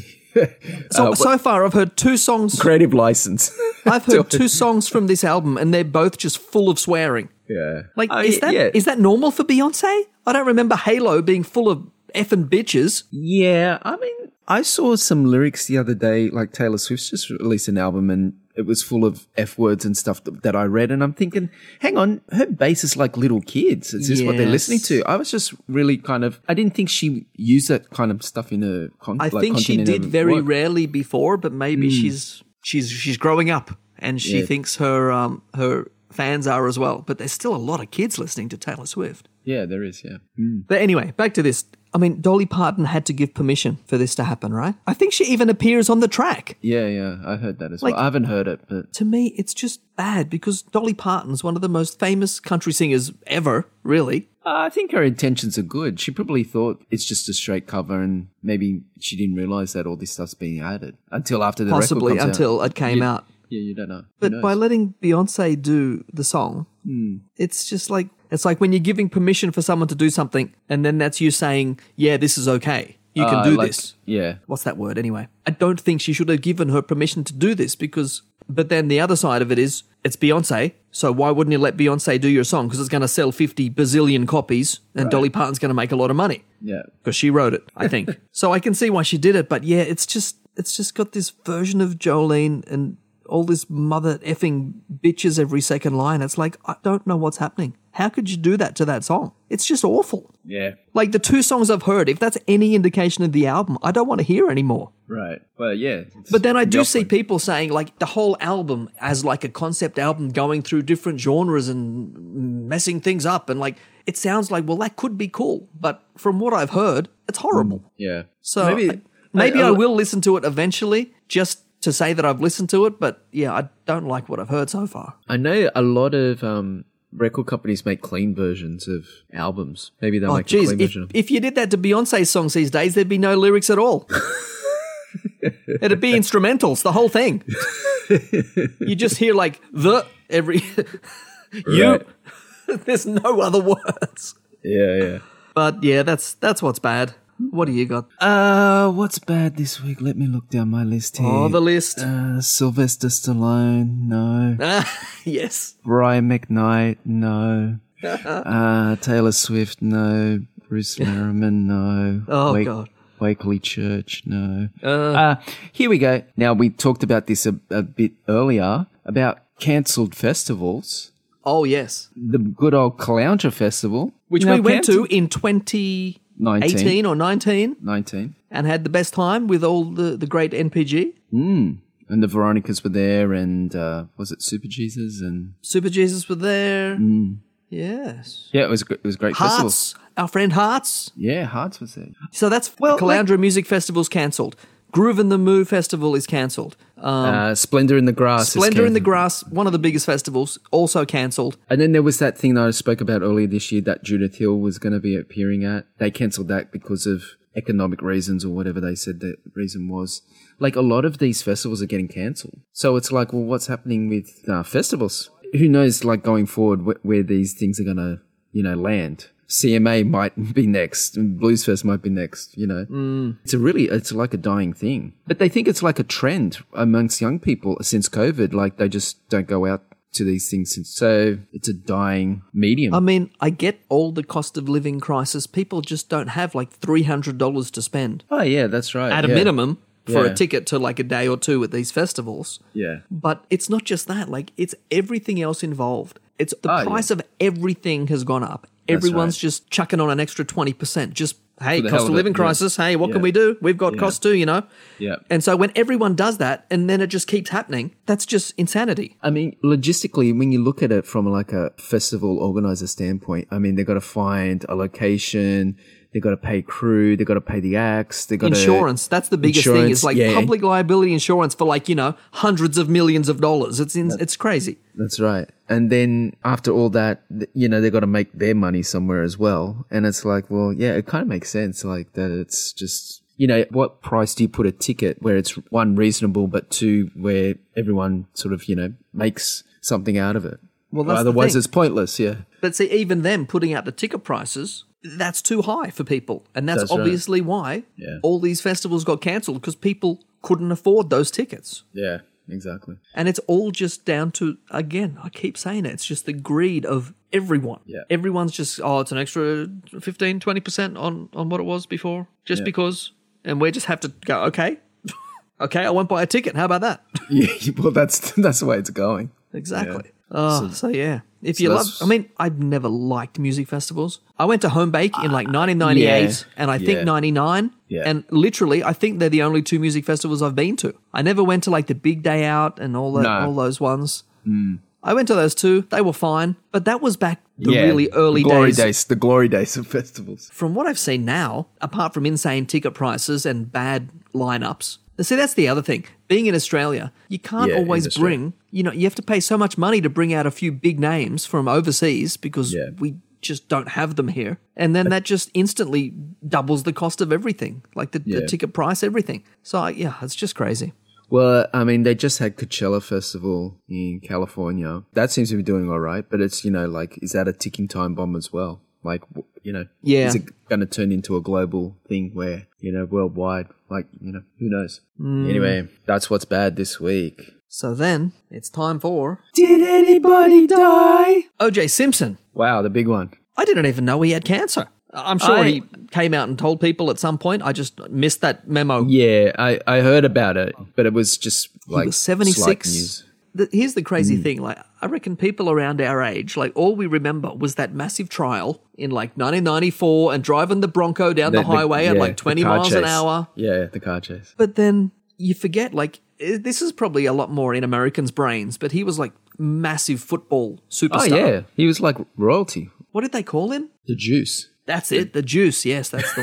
So, Uh, so far, I've heard two songs. creative license. I've heard two songs from this album, and they're both just full of swearing. Yeah. Like, Oh, is that is yeah. that normal for Beyonce? I don't remember Halo being full of effing bitches. Yeah, I mean, I saw some lyrics the other day, like Taylor Swift's just released an album and it was full of F words and stuff that, that I read. And I'm thinking, hang on, her base is like little kids. Is this what they're Yes. listening to? I was just really kind of, I didn't think she used that kind of stuff in her con- I like think she content in did her very work. rarely before, but maybe she's she's she's growing up, and she Yeah. thinks her um her fans are as well. But there's still a lot of kids listening to Taylor Swift. Yeah, there is, yeah. But anyway, back to this. I mean, Dolly Parton had to give permission for this to happen, right? I think she even appears on the track. Yeah, yeah, I heard that as Like- well. I haven't heard it, but To me, it's just bad because Dolly Parton's one of the most famous country singers ever, really. I think her intentions are good. She probably thought it's just a straight cover and maybe she didn't realize that all this stuff's being added until after the Possibly record comes until out. it came You- out. Yeah, you don't know. Who But knows? by letting Beyonce do the song, it's just like it's like when you're giving permission for someone to do something, and then that's you saying, "Yeah, this is okay. You can Uh, do like- this." Yeah. What's that word anyway? I don't think she should have given her permission to do this because. But then the other side of it is it's Beyonce, so why wouldn't you let Beyonce do your song? Because it's going to sell fifty bazillion copies, and Dolly Parton's going to make a lot of money Yeah. because she wrote it, I think. So I can see why she did it, but yeah, it's just it's just got this version of Jolene and all this mother effing bitches every second line. It's like I don't know what's happening. How could you do that to that song? It's just awful. Yeah. Like the two songs I've heard, if that's any indication of the album, I don't want to hear anymore. Right. Well, yeah. it's But then I do the see opposite. people saying like the whole album as like a concept album going through different genres and messing things up and like it sounds like well that could be cool, but from what I've heard, it's horrible. Yeah. So maybe I, maybe I, I will listen to it eventually just to say that I've listened to it, but yeah, I don't like what I've heard so far. I know a lot of um, record companies make clean versions of albums. Maybe they'll Oh make a geez, clean if, version of if you did that to Beyonce's songs these days, there'd be no lyrics at all. It'd be instrumentals, the whole thing. You just hear like the every you. Right. There's no other words. Yeah, yeah. But yeah, that's that's what's bad. What do you got? Uh, what's bad this week? Let me look down my list here. Oh, the list. Uh, Sylvester Stallone, no. Ah, yes. Brian McKnight, no. uh, Taylor Swift, no. Bruce Merriman, no. Oh, Wake- God. Wakely Church, no. Uh, Uh, here we go. Now, we talked about this a, a bit earlier, about cancelled festivals. Oh, yes. The good old Caloundra Festival. Which Now we went to cancelled- in twenty nineteen. eighteen or nineteen nineteen. and had the best time with all the, the great N P G. Mm. And the Veronicas were there, and uh, was it Super Jesus? And Super Jesus were there. Mm. Yes. yeah, it was a gr- it was a great festival. Hearts. Our friend Hearts. Yeah, Hearts was there. So that's Well, well, Caloundra Music Festival's cancelled. Groove in the Moo Festival is cancelled. Um, uh, Splendor in the Grass. is Splendor in the cancelled. Grass, one of the biggest festivals, also cancelled. And then there was that thing that I spoke about earlier this year that Judith Hill was going to be appearing at. They cancelled that because of economic reasons or whatever they said the reason was. Like a lot of these festivals are getting cancelled. So it's like, well, what's happening with uh, festivals? Who knows, like going forward, wh- where these things are going to, you know, land. C M A might be next, and Bluesfest might be next, you know. Mm. It's a really, it's like a dying thing. But they think it's like a trend amongst young people since COVID. Like they just don't go out to these things. So it's a dying medium. I mean, I get all the cost of living crisis. People just don't have like three hundred dollars to spend. Oh, yeah, that's right. At a yeah. minimum for Yeah. a ticket to like a day or two at these festivals. Yeah. But it's not just that. Like, it's everything else involved. It's the Oh, price yeah. of everything has gone up. Everyone's right. just chucking on an extra twenty percent. Just, hey, For the cost hell of of it, living yeah. crisis. Hey, what can Yeah. we do? We've got Yeah. costs too, you know? Yeah. And so when everyone does that and then it just keeps happening, that's just insanity. I mean, logistically, when you look at it from like a festival organizer standpoint, I mean, they've got to find a location, they've got to pay crew, they've got to pay the acts, they've got Insurance, to... that's the biggest thing. Insurance, Is like yeah. public liability insurance for like, you know, hundreds of millions of dollars. It's in, it's crazy. That's right. And then after all that, th- you know, they've got to make their money somewhere as well. And it's like, well, yeah, it kind of makes sense like that. It's just, you know, what price do you put a ticket where it's one, reasonable, but two, where everyone sort of, you know, makes something out of it? Well, that's the Otherwise thing. it's pointless. Yeah. But see, even them putting out the ticket prices, that's too high for people. And that's, That's right. obviously why Yeah. all these festivals got cancelled, because people couldn't afford those tickets. Yeah, exactly. And it's all just down to, again, I keep saying it, it's just the greed of everyone. Yeah. Everyone's just, oh, it's an extra fifteen, twenty percent on, on what it was before, just Yeah. because. And we just have to go, okay, okay, I won't buy a ticket. How about that? Yeah, well, that's that's the way it's going. Exactly. Oh, so, yeah. If so you love, that's- I mean, I've never liked music festivals. I went to Home Bake in like nineteen ninety-eight yeah, and I think yeah. ninety-nine. Yeah. And literally, I think they're the only two music festivals I've been to. I never went to like the Big Day Out and all that, No. all those ones. I went to those two. They were fine. But that was back the really early the glory days. days. The glory days of festivals. From what I've seen now, apart from insane ticket prices and bad lineups, see, that's the other thing. Being in Australia, you can't Yeah, in always Australia. bring, you know, you have to pay so much money to bring out a few big names from overseas because Yeah. we just don't have them here. And then that just instantly doubles the cost of everything, like the, the Yeah. ticket price, everything. So, I- yeah, it's just crazy. Well, I mean, they just had Coachella Festival in California. That seems to be doing all right, but it's, you know, like, is that a ticking time bomb as well? Like, w- you know, Yeah. is it going to turn into a global thing where, you know, worldwide, like, you know, who knows? Mm. Anyway, that's what's bad this week. So then it's time for Did anybody die? O J Simpson. Wow, the big one. I didn't even know he had cancer. I'm sure I- he came out and told people at some point. I just missed that memo. Yeah, I, I heard about it, but it was just like He was slight seventy-six. news. The, here's the crazy thing. Like, I reckon people around our age, like, all we remember was that massive trial in like nineteen ninety-four and driving the Bronco down the, highway at yeah, like the twenty car miles an chase. hour. Yeah, the car chase. But then you forget, like, eh, this is probably a lot more in Americans' brains, but he was like massive football Oh, superstar. yeah. He was like royalty. What did they call him? The juice. That's it, the Juice. Yes, that's the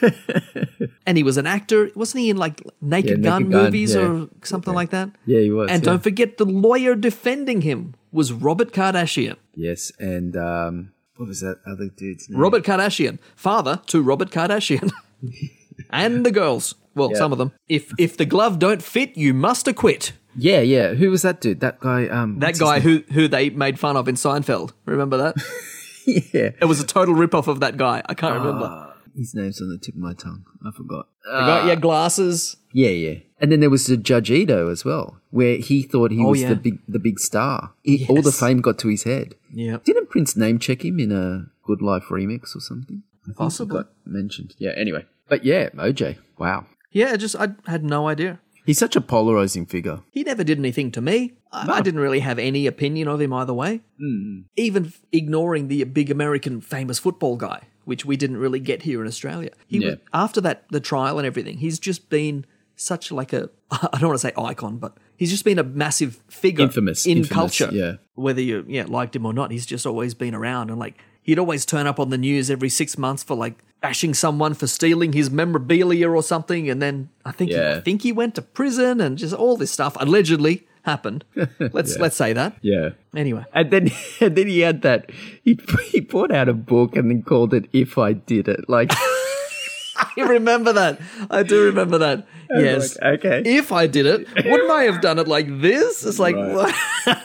one. And he was an actor. Wasn't he in like Naked Yeah, Gun Naked Gun, movies yeah. or something like that? Yeah, he was. And yeah. don't forget, the lawyer defending him was Robert Kardashian. Yes, and um, what was that other dude's name? Robert Kardashian, father to Robert Kardashian. And the girls. Well, Yeah. some of them. If if the glove don't fit, you must acquit. Yeah, yeah. Who was that dude? That guy. Um, That what's guy his who who they made fun of in Seinfeld. Remember that? name? Yeah. It was a total rip-off of that guy. I can't remember. Ah, his name's on the tip of my tongue. I forgot. The guy, yeah, glasses. Yeah, yeah. And then there was the Judge Ito as well, where he thought he Oh, was yeah. the big the big star. He, All the Yes. fame got to his head. Yeah. Didn't Prince name check him in a Good Life remix or something? I think Possibly. it got mentioned. Yeah. Anyway, but yeah, O J. Wow. Yeah, I just, I had no idea. He's such a polarizing figure. He never did anything to me. I, I didn't really have any opinion of him either way. Mm. Even f- ignoring the big American famous football guy, which we didn't really get here in Australia. He Yeah. was, after that, the trial and everything, he's just been such like a, I don't want to say icon, but he's just been a massive figure Infamous, in infamous, culture. yeah. Whether you yeah liked him or not, he's just always been around. And like, he'd always turn up on the news every six months for like bashing someone for stealing his memorabilia or something. And then I think, he, Yeah. I think he went to prison and just all this stuff allegedly happened. Let's let's say that. Yeah. Anyway, And then, and then he had that. He he brought out a book and then called it "If I Did It." Like, I remember that. I do remember that. Yes. Like, okay. If I did it, wouldn't I have done it like this? It's like, Right. what?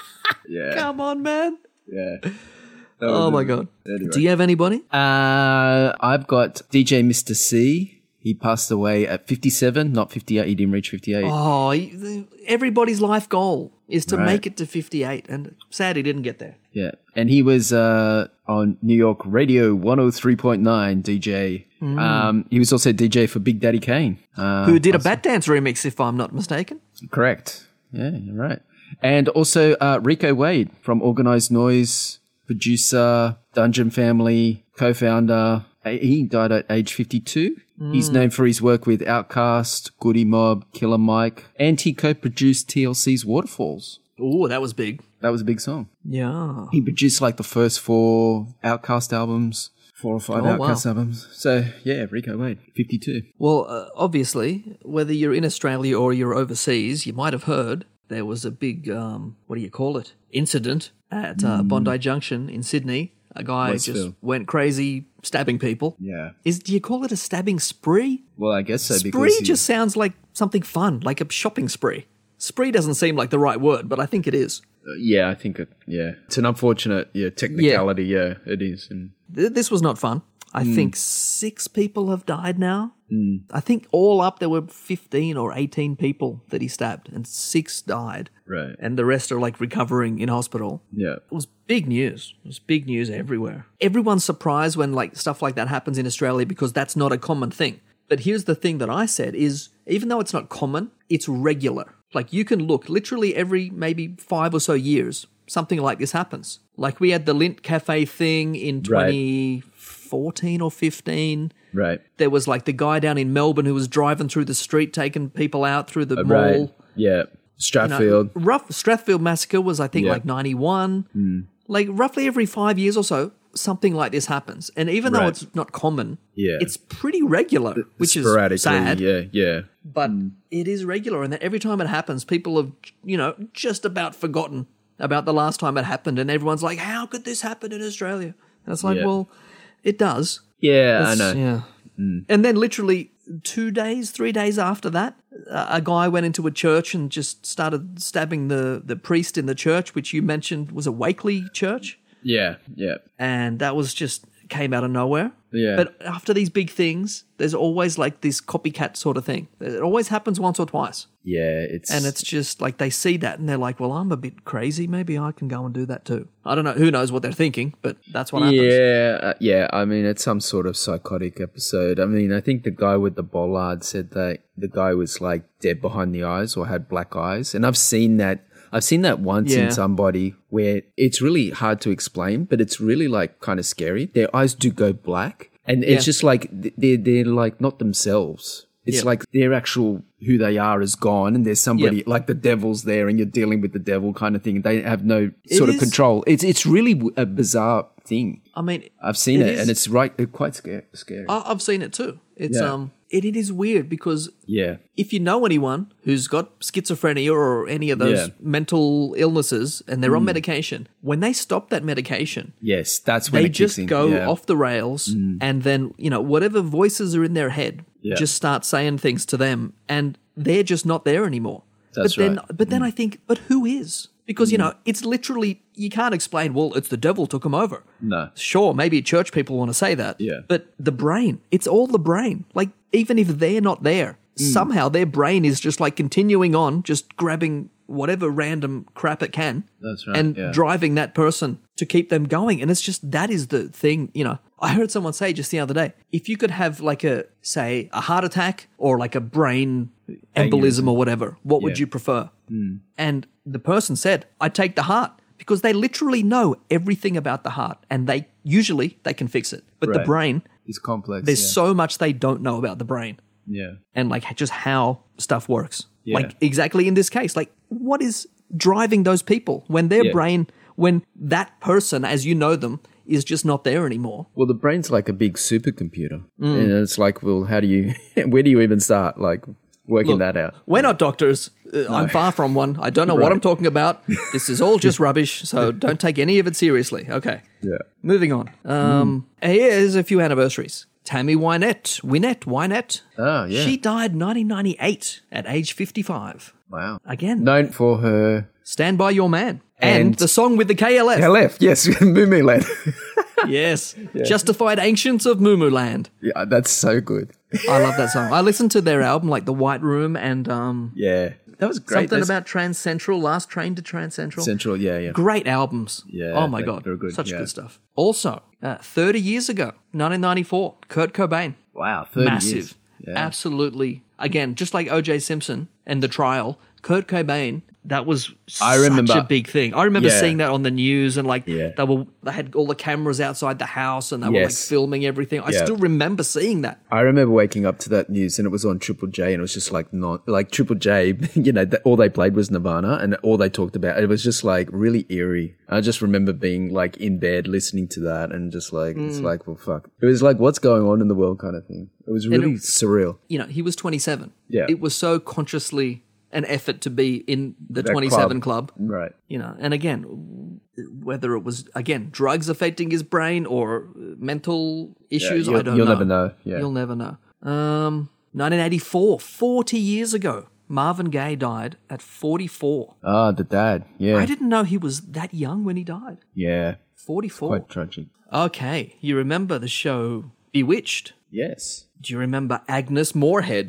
Yeah. Come on, man. Yeah. Oh, my God. Anyway. Do you have anybody? Uh, I've got D J Mister C. He passed away at fifty-seven, not fifty-eight. He didn't reach fifty-eight. Oh, he- everybody's life goal is to Right. make it to fifty-eight. And sad he didn't get there. Yeah. And he was uh, on New York Radio one oh three point nine D J. Um, he was also D J for Big Daddy Kane. Uh, Who did a Bat Dance remix, if I'm not mistaken. Correct. Yeah, you're right. And also uh, Rico Wade from Organized Noise, producer, Dungeon Family, co-founder. He died at age fifty-two. He's known for his work with Outkast, Goody Mob, Killer Mike, and he co-produced T L C's Waterfalls. Oh, that was big. That was a big song. Yeah. He produced like the first four Outkast albums, four or five Oh, Outkast wow. albums. So yeah, Rico Wade, fifty-two. Well, uh, obviously, whether you're in Australia or you're overseas, you might have heard there was a big, um, what do you call it, incident at uh, Bondi Junction in Sydney. A guy Westfield. just went crazy stabbing people. Yeah. Is Do you call it a stabbing spree? Well, I guess so. Spree because he- just sounds like something fun, like a shopping spree. Spree doesn't seem like the right word, but I think it is. uh, yeah, I think it. Yeah, it's an unfortunate yeah technicality. Yeah, it is. And Th- This was not fun. I Hmm. think six people have died now. Mm. I think all up there were fifteen or eighteen people that he stabbed, and six died. Right. And the rest are like recovering in hospital. yeah, It was big news. It was big news everywhere. Everyone's surprised when like stuff like that happens in Australia because that's not a common thing. But here's the thing that I said is even though it's not common, it's regular. Like you can look literally every maybe five or so years, something like this happens. Like we had the Lint Cafe thing in Right. twenty fourteen or fifteen. right. There was like the guy down in Melbourne who was driving through the street, taking people out through the Right. mall. Yeah, You know, Stratfield. rough Strathfield massacre was, I think, Yeah. like ninety-one. Like roughly every five years or so, something like this happens. And even though Right. it's not common, Yeah. it's pretty regular, which is Sporadically, sad. Yeah, yeah. But it is regular, and that every time it happens, people have, you know, just about forgotten about the last time it happened, and everyone's like, "How could this happen in Australia?" And it's like, Yeah. well, it does. Yeah, I It's- know. Yeah. And then literally two days, three days after that, a a guy went into a church and just started stabbing the, the priest in the church, which you mentioned was a Wakely church. Yeah, yeah. And that was just came out of nowhere. Yeah. But after these big things, there's always like this copycat sort of thing. It always happens once or twice. Yeah, it's And it's just like they see that and they're like, well, I'm a bit crazy. Maybe I can go and do that too. I don't know. Who knows what they're thinking, but that's what happens. yeah, uh, yeah. I mean, it's some sort of psychotic episode. I mean, I think the guy with the bollard said that the guy was like dead behind the eyes or had black eyes, and I've seen that. I've seen that once Yeah. in somebody where it's really hard to explain, but it's really like kind of scary. Their eyes do go black, and Yeah. it's just like th- they're they're like not themselves. It's Yep. like their actual who they are is gone, and there's somebody Yep. like the devil's there, and you're dealing with the devil kind of thing. They have no sort of is- control. It's it's really w- a bizarre thing. I mean, I've seen It it, is- and it's right uh, quite scary. scary. I- I've seen it too. It's Yeah. um, it, it is weird because yeah, if you know anyone who's got schizophrenia or any of those Yeah. mental illnesses and they're on medication, when they stop that medication, yes, that's when they it kicks just in. go Yeah. off the rails, and then you know whatever voices are in their head Yeah. just start saying things to them, and they're just not there anymore. That's but then, right. but then I think, but who is? Because you know it's literally you can't explain. Well, it's the devil took him over. No. Sure, maybe church people want to say that. Yeah. But the brain, it's all the brain. Like, even if they're not there, Mm. somehow their brain is just like continuing on, just grabbing whatever random crap it can. That's right, And yeah. driving that person to keep them going. And it's just, that is the thing, you know. I heard someone say just the other day, if you could have like a, say, a heart attack or like a brain embolism or whatever, what would Yeah. you prefer? And the person said, I take the heart. Because they literally know everything about the heart, and they usually they can fix it. But the Right. brain, It's complex. there's yeah. so much they don't know about the brain, yeah. and like just how stuff works. Yeah. Like exactly in this case, like what is driving those people when their Yeah. brain, when that person as you know them is just not there anymore. Well, the brain's like a big supercomputer, Mm. and it's like, well, how do you, where do you even start, like working Look, that out? We're not doctors. Uh, I'm far from one. I don't know what Right. I'm talking about. This is all just rubbish. So don't take any of it seriously. Okay. Yeah. Moving on. Um, Here's a few anniversaries. Tammy Wynette, Wynette, Wynette. Oh, yeah. She died nineteen ninety-eight at age fifty-five. Wow. Again, Known for her Stand By Your Man. And, And- the song with the K L F. L F, yes, Moo Moo Land. Yes. Justified Ancients of Moo Moo Land. Yeah, that's so good. I love that song. I listened to their album, like The White Room and um, Yeah. That was great. something That's about Trans Central, Last Train to Trans Central. Central, yeah, yeah. Great albums. Yeah, Oh my they- God. they're good, Such yeah. good stuff. Also, uh, thirty years ago, nineteen ninety-four, Kurt Cobain. Wow, thirty Massive. years. Yeah. Absolutely. Again, just like O J Simpson and The Trial, Kurt Cobain, that was I such remember- a big thing. I remember Yeah. seeing that on the news and like Yeah. they were they had all the cameras outside the house and they were like Yes. filming everything. I Yeah. still remember seeing that. I remember waking up to that news and it was on Triple J and it was just like not like Triple J, you know, that all they played was Nirvana and all they talked about, it was just like really eerie. I just remember being like in bed listening to that and just like, Mm. it's like, well, fuck. It was like, what's going on in the world kind of thing. It was really it- surreal. You know, he was twenty-seven. Yeah. It was so consciously an effort to be in the That twenty-seven club. Right. You know, and again, whether it was again drugs affecting his brain or mental issues, you'll- I don't you'll know. never know, yeah. You'll never know. Um, nineteen eighty-four, forty years ago, Marvin Gaye died at forty-four. Ah, the dad. Yeah. I didn't know he was that young when he died. Yeah. forty-four. Quite tragic. Okay, you remember the show Bewitched? Yes. Do you remember Agnes Moorehead,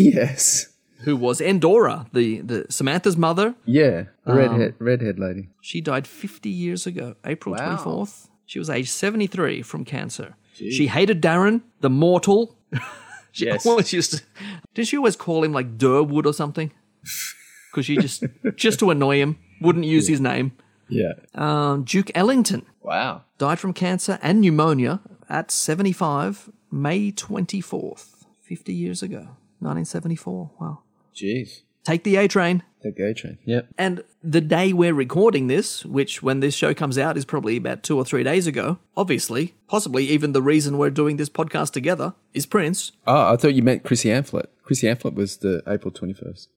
yes. who was Endora, the, the Samantha's mother? Yeah. Um, Redhead, redhead lady. She died fifty years ago, April Wow. twenty-fourth. She was age seventy-three from cancer. She hated Darren, the mortal. She Yes. always used to, did she always call him like Durwood or something? Because she just, just to annoy him, wouldn't use his name. Yeah. Um, Duke Ellington Wow. died from cancer and pneumonia at seventy-five, May twenty-fourth, fifty years ago, nineteen seventy-four. Wow. Jeez. Take the A train. The gay train. Yep. And the day we're recording this, which when this show comes out is probably about two or three days ago, obviously, possibly even the reason we're doing this podcast together is Prince. Oh, I thought you meant Chrissy Amphlett. Chrissy Amphlett was the April twenty-first.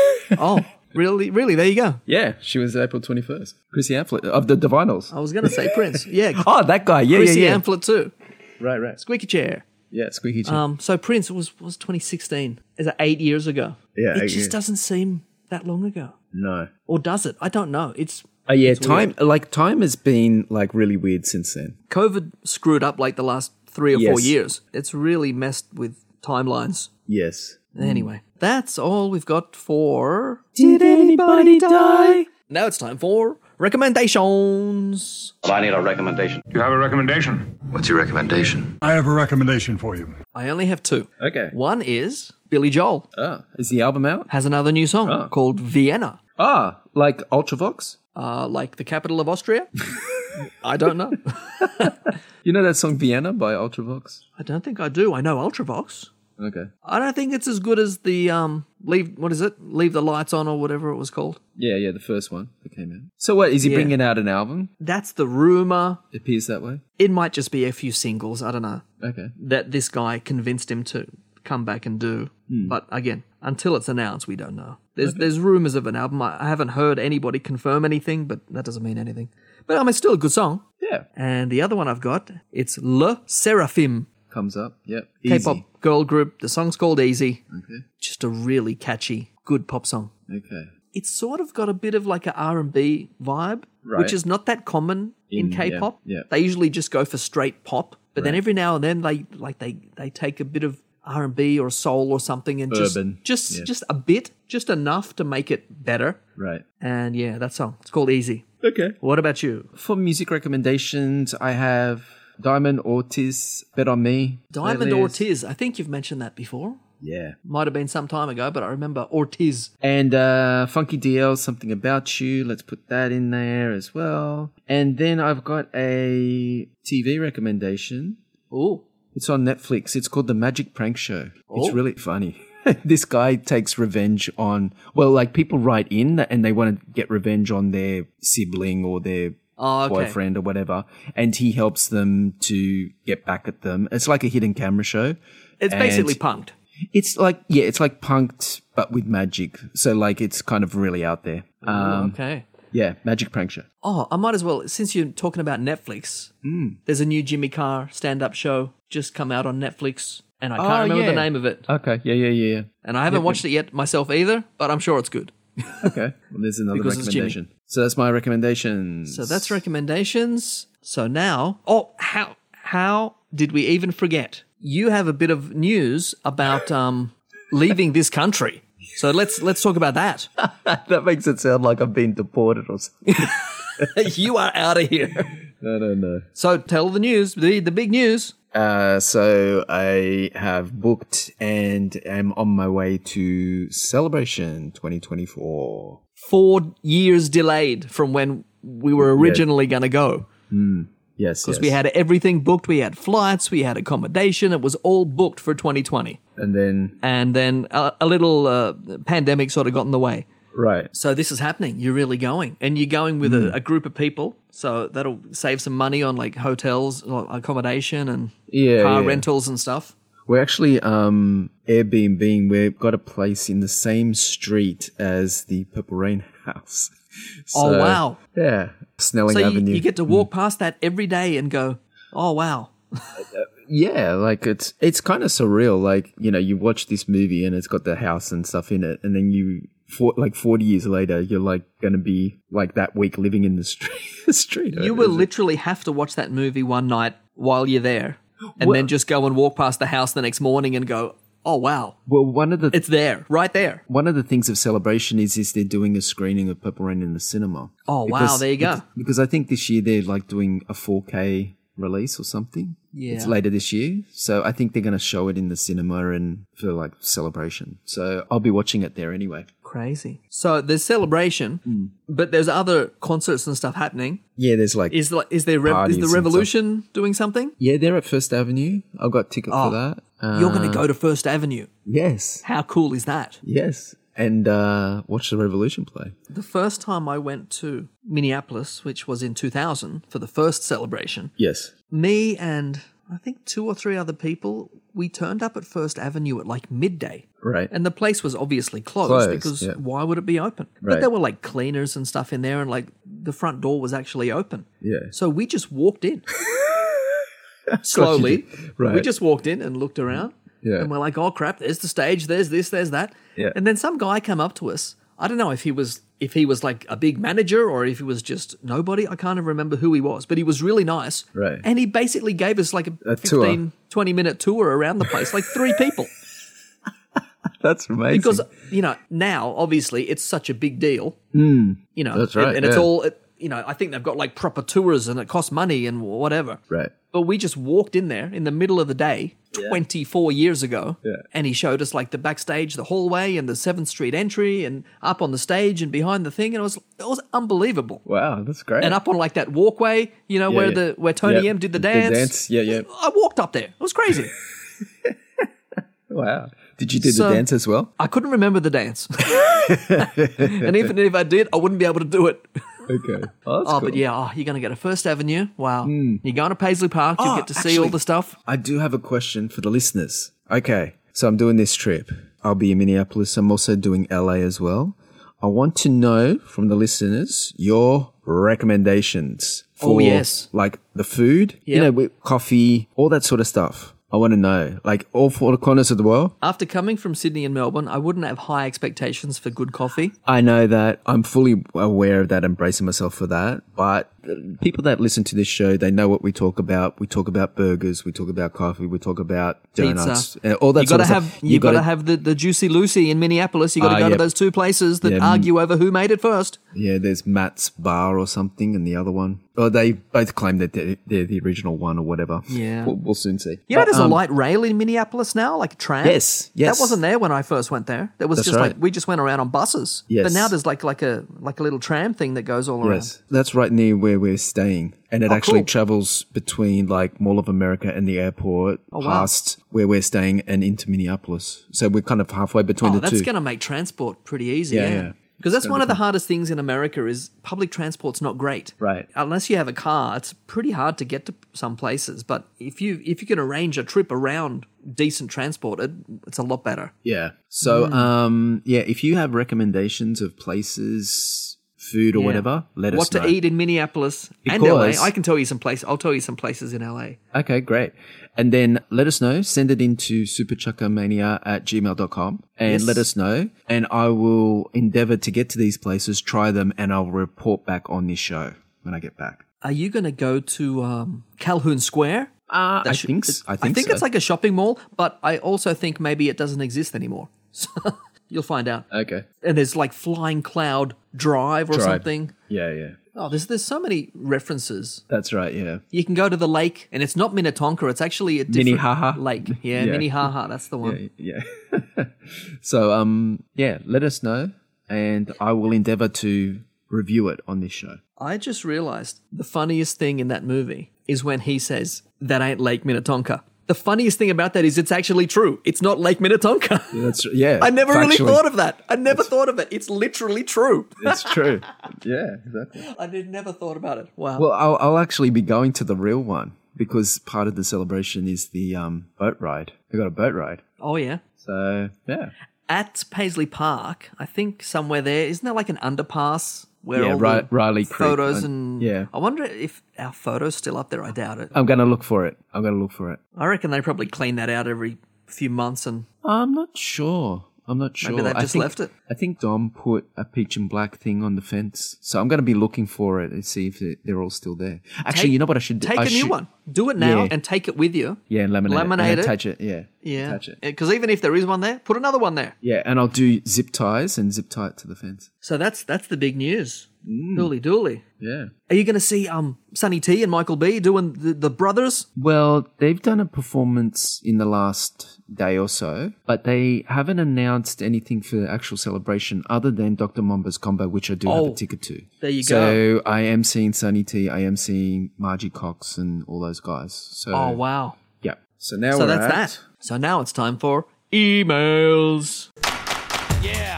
Oh, really? Really? There you go. Yeah, she was April twenty-first. Chrissy Amphlett of the Divinals. I was going to say Prince. Yeah. Oh, that guy. Yeah, Chrissy yeah, yeah. Amphlett too. Right, right. Squeaky chair. Yeah, squeaky chair. Um, so Prince was, was twenty sixteen. Is it eight years ago? Yeah, It eight just years. doesn't seem that long ago. no. Or does it? I don't know. It's Oh yeah, It's time like time has been like really weird since then. COVID screwed up like the last three or four Yes. years. It's really messed with timelines. Yes. Anyway, that's all we've got for. Did anybody die? Now it's time for recommendations. Well, I need a recommendation. You have a recommendation? What's your recommendation? I have a recommendation for you. I only have two. Okay. One is Billy Joel Ah, is the album out? has another new song Oh. called Vienna, Ah, like Ultravox? uh, like the capital of Austria. I don't know. You know that song Vienna by Ultravox? I don't think I do. I know Ultravox. Okay. I don't think it's as good as the um leave. What is it? Leave the lights on or whatever it was called. Yeah, yeah, the first one that came out. So what, is he Yeah. bringing out an album? That's the rumor. It appears that way? It might just be a few singles. I don't know. Okay. That this guy convinced him to come back and do. But again, until it's announced, we don't know. There's there's rumors of an album. I I haven't heard anybody confirm anything, but that doesn't mean anything. But I mean, it's still a good song. Yeah. And the other one I've got, it's Le Seraphim, Comes up. Yep. Easy. K-pop girl group. The song's called Easy. Okay. Just a really catchy, good pop song. Okay. It's sort of got a bit of like a R and B vibe, Right. which is not that common in, In- yeah, K-pop. yeah. They usually just go for straight pop, but then Right. every now and then they like they they take a bit of R and B or soul or something and Urban, just just yeah. just a bit, just enough to make it better. Right. And yeah, that song. It's called Easy. Okay. What about you? For music recommendations, I have Diamond Ortiz, Bet On Me. Diamond playlist. Ortiz. I think you've mentioned that before. Yeah. Might have been some time ago, but I remember Ortiz. And uh, Funky D L, Something About You. Let's put that in there as well. And then I've got a T V recommendation. Ooh. It's on Netflix. It's called The Magic Prank Show. Oh. It's really funny. This guy takes revenge on, well, like people write in and they want to get revenge on their sibling or their Oh, okay. boyfriend or whatever. And he helps them to get back at them. It's like a hidden camera show. It's And basically punked. It's like, yeah, it's like punked, but with magic. So like it's kind of really out there. Um, Okay. Yeah, Magic Prank Show. Oh, I might as well, since you're talking about Netflix, there's a new Jimmy Carr stand-up show just come out on Netflix, and I can't Oh, remember yeah. the name of it. Okay, yeah, yeah, yeah, yeah. And I haven't Yep, watched it yet myself either, but I'm sure it's good. Okay, well, there's another Because it's Jimmy. recommendation. So that's my recommendations. So that's recommendations. So now, oh, how how did we even forget? You have a bit of news about um, leaving this country. So let's let's talk about that. That makes it sound like I've been deported or something. You are out of here. No, no, no. So tell the news, the the big news. Uh, so I have booked and am on my way to Celebration twenty twenty-four. Four years delayed from when we were originally going to go. Yes, Because yes. we had everything booked. We had flights, we had accommodation. It was all booked for twenty twenty. And then, And then a, a little uh, pandemic sort of got in the way. right. So this is happening. You're really going. And you're going with a, a group of people. So that'll save some money on like hotels, or accommodation and Yeah, car yeah. rentals and stuff. We're actually um, Airbnb. We've got a place in the same street as the Purple Rain house. Oh, So, wow. Yeah, Snelling So you, Avenue. you get to walk past that every day and go, oh, wow. Yeah, like it's it's kind of surreal. Like, you know, you watch this movie and it's got the house and stuff in it, and then you, for, like forty years later, you're like going to be like that week living in the street. street You will literally have to watch that movie one night while you're there and Well- then just go and walk past the house the next morning and go, oh, wow. Well, one of the It's there, right there. one of the things of Celebration is is they're doing a screening of Purple Rain in the cinema. Oh, wow, there you go. Because, because I think this year they're like doing a four K release or something. Yeah. It's later this year. So I think they're going to show it in the cinema and for like Celebration. So I'll be watching it there anyway. Crazy. So there's Celebration, but there's other concerts and stuff happening. Yeah, there's like Is the, is there Rev- is Parties the and Revolution doing something? yeah, they're at First Avenue. I've got ticket Oh, for that. Uh, You're going to go to First Avenue. Yes. How cool is that? Yes. And uh, watch the Revolution play. The first time I went to Minneapolis, which was in two thousand for the first Celebration, Yes. me and I think two or three other people, we turned up at First Avenue at like midday. Right. And the place was obviously closed, Closed, because yeah. why would it be open? But Right. there were like cleaners and stuff in there, and like the front door was actually open. Yeah. So we just walked in slowly. Right. We just walked in and looked around. Yeah. And we're like, oh crap, there's the stage, there's this, there's that. Yeah. And then some guy came up to us. I don't know if he was if he was like a big manager or if he was just nobody. I can't even remember who he was, but he was really nice. Right. And he basically gave us like a, A tour. fifteen, twenty minute tour around the place, like three people. That's amazing. Because, you know, now obviously it's such a big deal. Mm, you know, that's right, And, and it's yeah. all, it, you know, I think they've got like proper tours and it costs money and whatever. right. But we just walked in there in the middle of the day twenty-four years ago. Yeah. And he showed us like the backstage, the hallway and the seventh Street entry and up on the stage and behind the thing. And it was, it was unbelievable. Wow, that's great. And up on like that walkway, you know, where yeah. the where Tony Yep. M did the The dance. dance, yeah, yeah. I walked up there. It was crazy. Wow. Did you do So- the dance as well? I couldn't remember the dance. And even if I did, I wouldn't be able to do it. Okay. Oh, that's Oh, cool. but yeah, oh, you're going to go to First Avenue. Wow. You're going to Paisley Park. You'll Oh, get to see all actually- the stuff. I do have a question for the listeners. Okay, so I'm doing this trip. I'll be in Minneapolis. I'm also doing L A as well. I want to know from the listeners your recommendations for Oh, yes. like the food, you Yep. know, with coffee, all that sort of stuff. I want to know, like all four corners of the world. After coming from Sydney and Melbourne, I wouldn't have high expectations for good coffee. I know that. I'm fully aware of that, embracing myself for that. But the people that listen to this show, they know what we talk about. We talk about burgers. We talk about coffee. We talk about donuts. Pizza. uh, All that You sort got to of have stuff. you got to have the, the Juicy Lucy in Minneapolis. You got to Ah, go to yep. those two places that Yeah, mm. argue over who made it first. Yeah, there's Matt's Bar or something, and the other one. Or they both claim that they're, they're the original one or whatever. Yeah. We'll, we'll soon see. You know, But, there's um, a light rail in Minneapolis now, like a tram. Yes, yes. That wasn't there when I first went there. There was That's just right. like we just went around on buses. Yes. But now there's like like a like a little tram thing that goes all around. Yes, that's right near where we're staying. And it Oh, actually cool. travels between like Mall of America and the airport, Oh, wow. past where we're staying and into Minneapolis. So we're kind of halfway between Oh, the that's two. going to make transport pretty easy. Yeah, Yeah, yeah. Because that's one of the hardest things in America is public transport's not great. Right. Unless you have a car, it's pretty hard to get to some places. But if you if you can arrange a trip around decent transport, it, it's a lot better. Yeah. So, Mm. um, yeah, if you have recommendations of places, food or Yeah. whatever, let what us know. to eat in Minneapolis and L A. Because- I can tell you some places. I'll tell you some places in L A. Okay, great. And then let us know. Send it into superchuckermania at gmail dot com and Yes. let us know. And I will endeavor to get to these places, try them, and I'll report back on this show when I get back. Are you going to go to um, Calhoun Square? Uh, I That should- think s- I think I think so. it's like a shopping mall, but I also think maybe it doesn't exist anymore. So you'll find out. Okay. And there's like Flying Cloud Drive or Drive. something. Yeah, yeah. Oh, there's there's so many references. That's right, yeah. You can go to the lake, and it's not Minnetonka. It's actually a different Minnehaha. lake. Yeah, Yeah. Minnehaha. That's the one. Yeah, yeah. So, um, yeah, let us know, and I will endeavor to review it on this show. I just realized the funniest thing in that movie is when he says, that ain't Lake Minnetonka. The funniest thing about that is it's actually true. It's not Lake Minnetonka. That's yeah. I never really factually. thought of that. I never thought of it. It's literally true. It's true. Yeah, exactly. I did never thought about it. Wow. Well, I'll, I'll actually be going to the real one because part of the celebration is the um, boat ride. We got a boat ride, oh, yeah. so yeah. At Paisley Park, I think somewhere there, isn't there like an underpass where Yeah, all Ri- the Riley Creek, photos uh, and... yeah. I wonder if our photo's still up there. I doubt it. I'm gonna look for it. I'm gonna look for it. I reckon they probably clean that out every few months and I'm not sure. I'm not sure. maybe they've I just think- left it. I think Dom put a peach and black thing on the fence, so I'm going to be looking for it and see if it- they're all still there. Actually, Take- you know what I should do? Take I a new should- one. Do it now Yeah. and take it with you. Yeah, and laminate, Laminate it. And it. attach it. Yeah, Yeah. attach it. Because even if there is one there, put another one there. Yeah, and I'll do zip ties and zip tie it to the fence. So that's that's the big news. Mm. Dooly dooly. Yeah. Are you going to see um Sonny T and Michael B doing the, the brothers? Well, they've done a performance in the last day or so, but they haven't announced anything for the actual celebration other than Doctor Momba's combo, which I do have Oh, a ticket to. there you so I am seeing Sonny T, I am seeing Margie Cox and all those guys. So Oh wow. yeah. So now So we're that's at, that. So now it's time for emails. Yeah.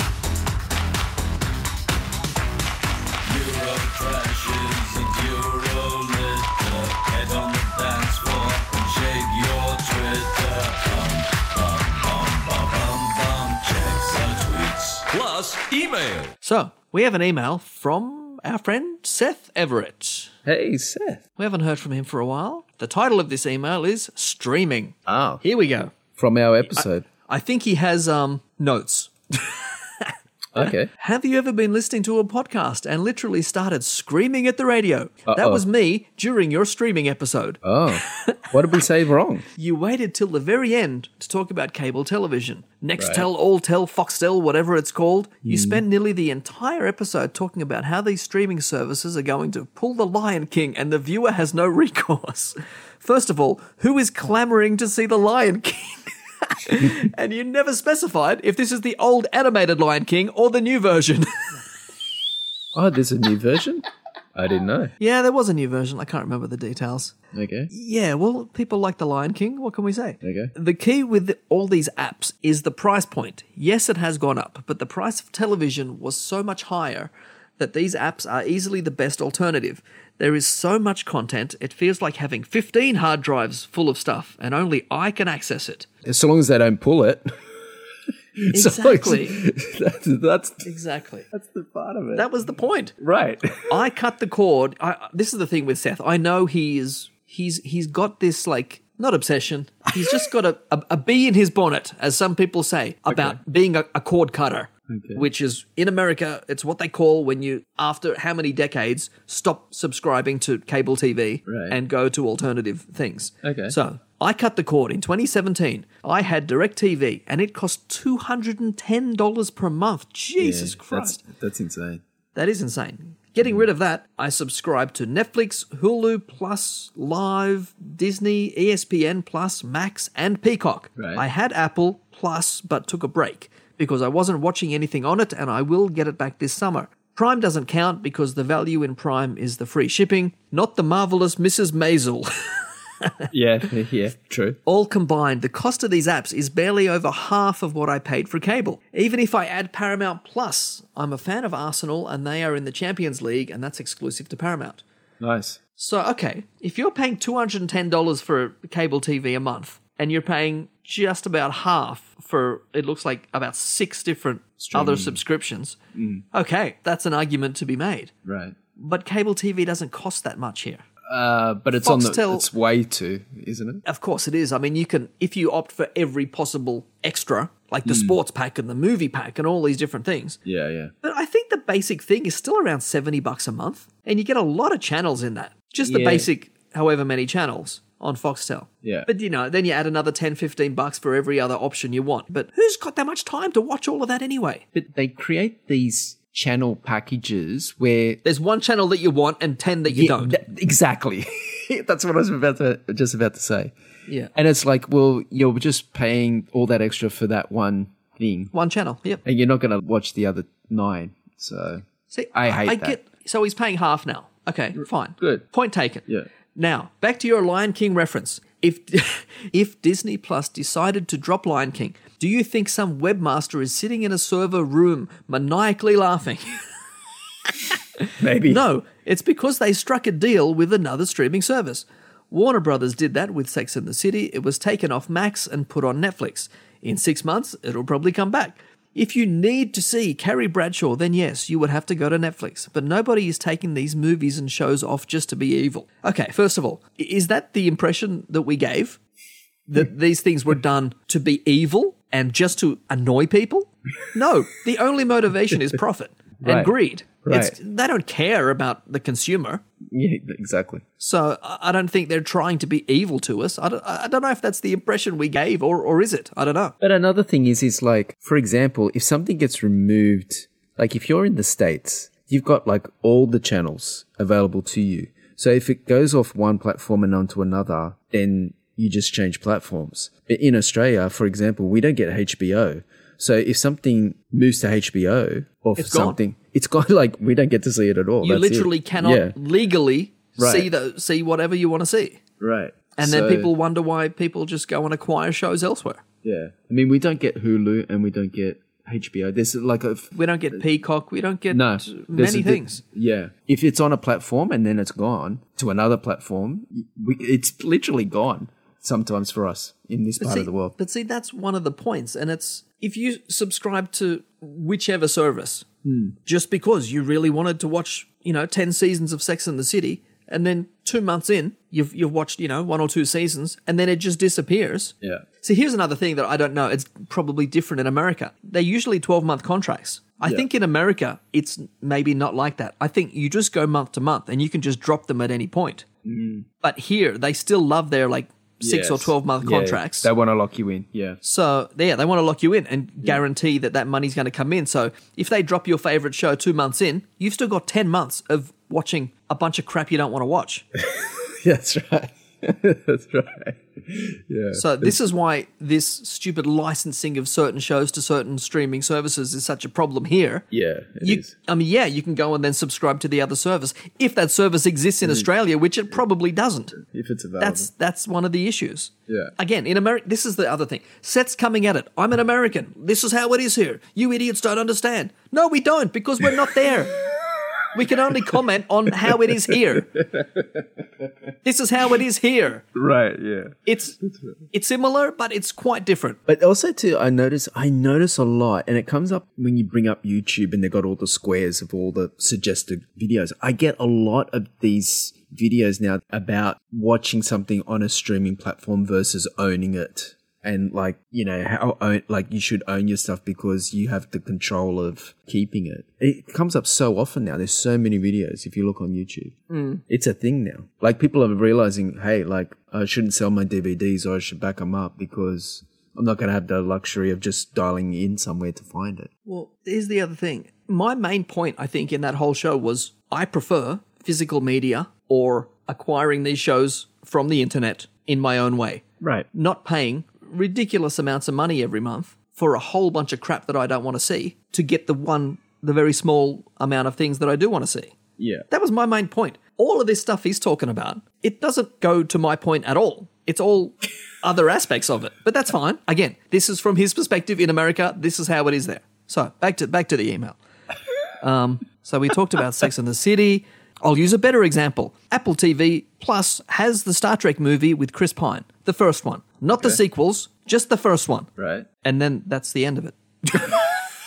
Euro crashes and Euro litter. Head on the dance floor and shake your Twitter. Bum, bum, bum, bum, bum, bum. Check the tweets. Plus email. So we have an email from our friend Seth Everett. Hey, Seth. We haven't heard from him for a while. The title of this email is Streaming. Oh. Here we go. From our episode. I think he has um notes. Okay. Have you ever been listening to a podcast and literally started screaming at the radio? That Uh-oh. was me during your streaming episode. Oh. What did we say wrong? You waited till the very end to talk about cable television. Nextel, Right. Alltel, Foxtel, whatever it's called. You spent nearly the entire episode talking about how these streaming services are going to pull the Lion King and the viewer has no recourse. First of all, who is clamoring to see the Lion King? And you never specified if this is the old animated Lion King or the new version. Oh, there's a new version? I didn't know. Yeah, there was a new version. I can't remember the details. Okay. Yeah, well, people like the Lion King. What can we say? Okay. The key with the- all these apps is the price point. Yes, it has gone up, but the price of television was so much higher that these apps are easily the best alternative. There is so much content, it feels like having fifteen hard drives full of stuff, and only I can access it. So long as they don't pull it. So long as- Exactly. that's, that's, Exactly. that's the part of it. That was the point. right. I cut the cord. I, this is the thing with Seth. I know he is. He's he's got this like not obsession. He's just got a, a, a bee in his bonnet, as some people say, about being a, a cord cutter. Okay. Which is in America, it's what they call when you, after how many decades, stop subscribing to cable T V Right. and go to alternative things. Okay. So I cut the cord in twenty seventeen. I had DirecTV, and it cost two hundred ten dollars per month. Jesus Yeah, Christ. That's, that's insane. That is insane. Getting rid of that, I subscribed to Netflix, Hulu, Plus, Live, Disney, E S P N Plus, Max, and Peacock. Right. I had Apple Plus, but took a break because I wasn't watching anything on it, and I will get it back this summer. Prime doesn't count because the value in Prime is the free shipping, not the marvelous Missus Maisel. Yeah, yeah, true. All combined, the cost of these apps is barely over half of what I paid for cable. Even if I add Paramount Plus, I'm a fan of Arsenal and they are in the Champions League, and that's exclusive to Paramount. Nice. So, okay, if you're paying two hundred ten dollars for cable T V a month, and you're paying just about half for, it looks like, about six different other subscriptions. Okay, that's an argument to be made. Right. But cable T V doesn't cost that much here. Uh, but it's on the, Foxtel- it's way too, isn't it? Of course it is. I mean, you can, if you opt for every possible extra, like the sports pack and the movie pack and all these different things. Yeah, yeah. But I think the basic thing is still around seventy bucks a month. And you get a lot of channels in that. Just the Yeah. basic, however many channels on Foxtel. Yeah. But, you know, then you add another ten, fifteen bucks for every other option you want. But who's got that much time to watch all of that anyway? But they create these channel packages where There's one channel that you want and ten that you Yeah, don't. th- exactly. That's what I was about to just about to say. Yeah. And it's like, well, you're just paying all that extra for that one thing, One channel, yep. and you're not going to watch the other nine. So See, I hate I that. get. So he's paying half now. Okay, fine. Good. Point taken. Yeah. Now back to your Lion King reference. If if Disney Plus decided to drop Lion King, do you think some webmaster is sitting in a server room maniacally laughing? maybe No, it's because they struck a deal with another streaming service. Warner Brothers did that with Sex and the City. It was taken off Max and put on Netflix. In six months, it'll probably come back. If you need to see Carrie Bradshaw, then yes, you would have to go to Netflix. But nobody is taking these movies and shows off just to be evil. Okay, first of all, i- is that the impression that we gave? That these things were done to be evil and just to annoy people? No, the only motivation is profit and Right. greed. It's, Right. they don't care about the consumer. Yeah, exactly. So I I don't think they're trying to be evil to us. I don't, I don't know if that's the impression we gave or, or is it? I don't know. But another thing is, is like, for example, if something gets removed, like if you're in the States, you've got like all the channels available to you. So if it goes off one platform and onto another, then you just change platforms. But in Australia, for example, we don't get H B O. So if something moves to H B O or It's gone. something, it's gone. Like we don't get to see it at all. You That's it. literally cannot Yeah. legally Right. see the see whatever you want to see. Right. And So- then people wonder why people just go and acquire shows elsewhere. Yeah. I mean, we don't get Hulu and we don't get H B O. There's like a We don't get Peacock. We don't get No, there's many a- things. Yeah, if it's on a platform and then it's gone to another platform, we, it's literally gone. Sometimes for us in this part see, of the world. But see, that's one of the points. And it's if you subscribe to whichever service, Hmm. just because you really wanted to watch, you know, ten seasons of Sex and the City, and then two months in, you've you've watched, you know, one or two seasons, and then it just disappears. Yeah. See, here's another thing that I don't know. It's probably different in America. They're usually twelve-month contracts. I Yeah. think in America, it's maybe not like that. I think you just go month to month, and you can just drop them at any point. But here, they still love their, like, six or Yes. twelve-month Yeah, contracts. They want to lock you in. Yeah. So, yeah, they want to lock you in and guarantee that that money's going to come in. So, if they drop your favorite show two months in, you've still got ten months of watching a bunch of crap you don't want to watch. That's right. That's right. Yeah. So, this is why this stupid licensing of certain shows to certain streaming services is such a problem here. yeah, it You, is. I mean, yeah, you can go and then subscribe to the other service if that service exists in Australia, which it probably doesn't. If it's available. That's that's one of the issues. Yeah. Again, in America, this is the other thing. Seth's coming at it. I'm an American. This is how it is here. You idiots don't understand. No, we don't, because we're not there. We can only comment on how it is here. This is how it is here. right. Yeah. It's it's similar, but it's quite different. But also too, I notice I notice a lot, and it comes up when you bring up YouTube, and they got all the squares of all the suggested videos. I get a lot of these videos now about watching something on a streaming platform versus owning it, and like you know how own, like you should own your stuff because you have the control of keeping it. It comes up so often now. There's so many videos if you look on YouTube. Mm. It's a thing now. Like people are realizing, hey, like I shouldn't sell my D V Ds or I should back them up because I'm not going to have the luxury of just dialing in somewhere to find it. Well, here's the other thing. My main point, I think, in that whole show was I prefer physical media or acquiring these shows from the internet in my own way. Right. Not paying ridiculous amounts of money every month for a whole bunch of crap that I don't want to see to get the one, the very small amount of things that I do want to see. Yeah. That was my main point. All of this stuff he's talking about, it doesn't go to my point at all. It's all other aspects of it. But that's fine. Again, this is from his perspective in America. This is how it is there. So back to back to the email. Um, so we talked about Sex and the City. I'll use a better example. Apple T V Plus has the Star Trek movie with Chris Pine, the first one. Not the sequels, just the first one. Right. And then that's the end of it.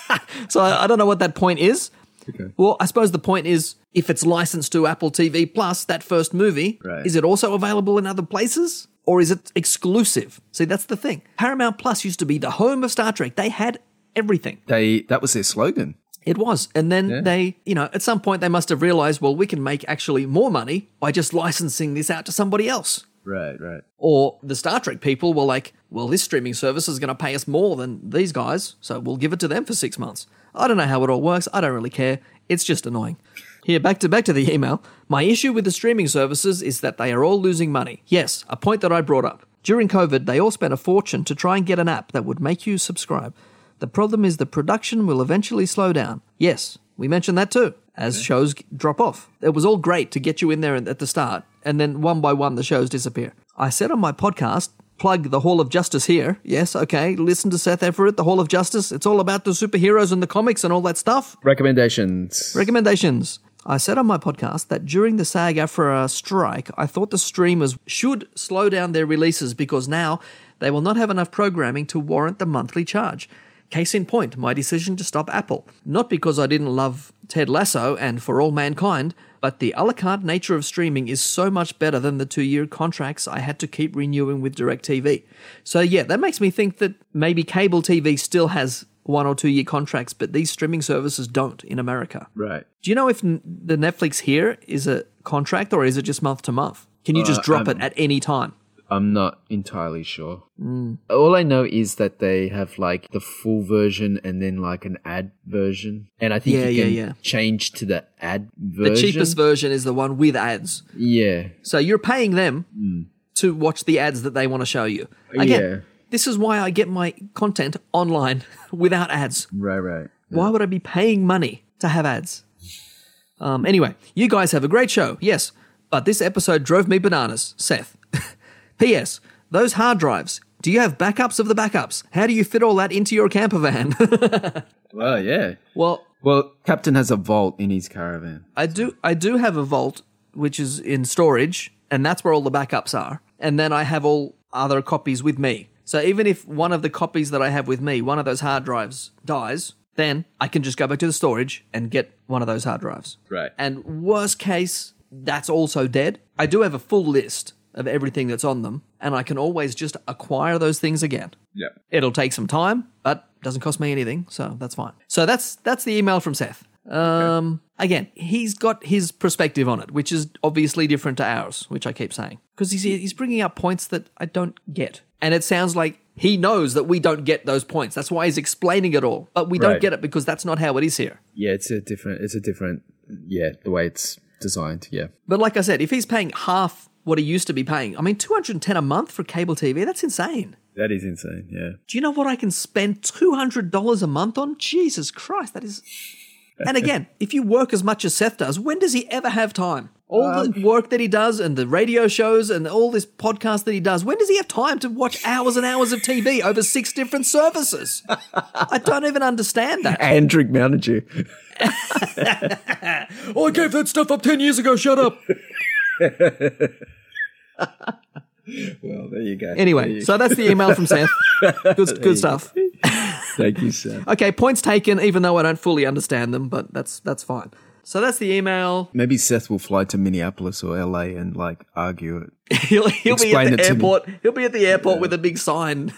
So I, I don't know what that point is. Okay. Well, I suppose the point is if it's licensed to Apple T V Plus, that first movie, Right. is it also available in other places? Or is it exclusive? See, that's the thing. Paramount Plus used to be the home of Star Trek. They had everything. They that was their slogan. It was. And then Yeah. they, you know, at some point they must have realized, well, we can make actually more money by just licensing this out to somebody else. Right, right. Or the Star Trek people were like, well, this streaming service is going to pay us more than these guys, so we'll give it to them for six months. I don't know how it all works. I don't really care. It's just annoying. Here, back to back to the email. My issue with the streaming services is that they are all losing money. Yes, a point that I brought up. During COVID, they all spent a fortune to try and get an app that would make you subscribe. The problem is the production will eventually slow down. Yes, we mentioned that too, as shows g- drop off. It was all great to get you in there at the start, and then one by one the shows disappear. I said on my podcast, plug the Hall of Justice here. Yes, okay, listen to Seth Everett, the Hall of Justice. It's all about the superheroes and the comics and all that stuff. Recommendations. Recommendations. I said on my podcast that during the SAG-AFTRA strike, I thought the streamers should slow down their releases because now they will not have enough programming to warrant the monthly charge. Case in point, my decision to stop Apple. Not because I didn't love Ted Lasso and For All Mankind, but the a la carte nature of streaming is so much better than the two-year contracts I had to keep renewing with DirecTV. So yeah, that makes me think that maybe cable T V still has one or two year contracts, but these streaming services don't in America. Right. Do you know if n- the Netflix here is a contract or is it just month to month? Can you just Uh, drop I'm- it at any time? I'm not entirely sure. All I know is that they have like the full version and then like an ad version. And I think Yeah, you yeah, can yeah. change to the ad version. The cheapest version is the one with ads. Yeah. So you're paying them to watch the ads that they want to show you. Again, Yeah. this is why I get my content online without ads. Right, right. Why would I be paying money to have ads? Um, anyway, you guys have a great show, yes, but this episode drove me bananas, Seth. P S. Those hard drives, do you have backups of the backups? How do you fit all that into your camper van? Well, yeah. Well, Well, Captain has a vault in his caravan. I do I do have a vault which is in storage, and that's where all the backups are. And then I have all other copies with me. So even if one of the copies that I have with me, one of those hard drives dies, then I can just go back to the storage and get one of those hard drives. Right. And worst case, that's also dead. I do have a full list of everything that's on them, and I can always just acquire those things again. Yeah. It'll take some time, but doesn't cost me anything, so that's fine. So that's that's the email from Seth. Um, again, he's got his perspective on it, which is obviously different to ours, which I keep saying, because he's he's bringing up points that I don't get, and it sounds like he knows that we don't get those points. That's why he's explaining it all, but we don't Right. get it because that's not how it is here. Yeah, it's a different, it's a different, yeah, the way it's designed, yeah. But like I said, if he's paying half what he used to be paying, I mean, two hundred ten a month for cable T V, that's insane. That is insane, yeah. Do you know what I can spend two hundred dollars a month on? Jesus Christ, that is... And again, if you work as much as Seth does, when does he ever have time? All Um, the work that he does and the radio shows and all this podcast that he does, when does he have time to watch hours and hours of T V over six different services? I don't even understand that. And drink Mountain Dew. Oh, I gave that stuff up ten years ago, shut up. Well, there you go. Anyway, so that's the email from Seth. Good, good stuff. Thank you, sir. Okay, points taken, even though I don't fully understand them, but that's that's fine. So that's the email. Maybe Seth will fly to Minneapolis or L A and like argue it. He'll, he'll be Explain at it the to me. airport. He'll be at the airport with a big sign.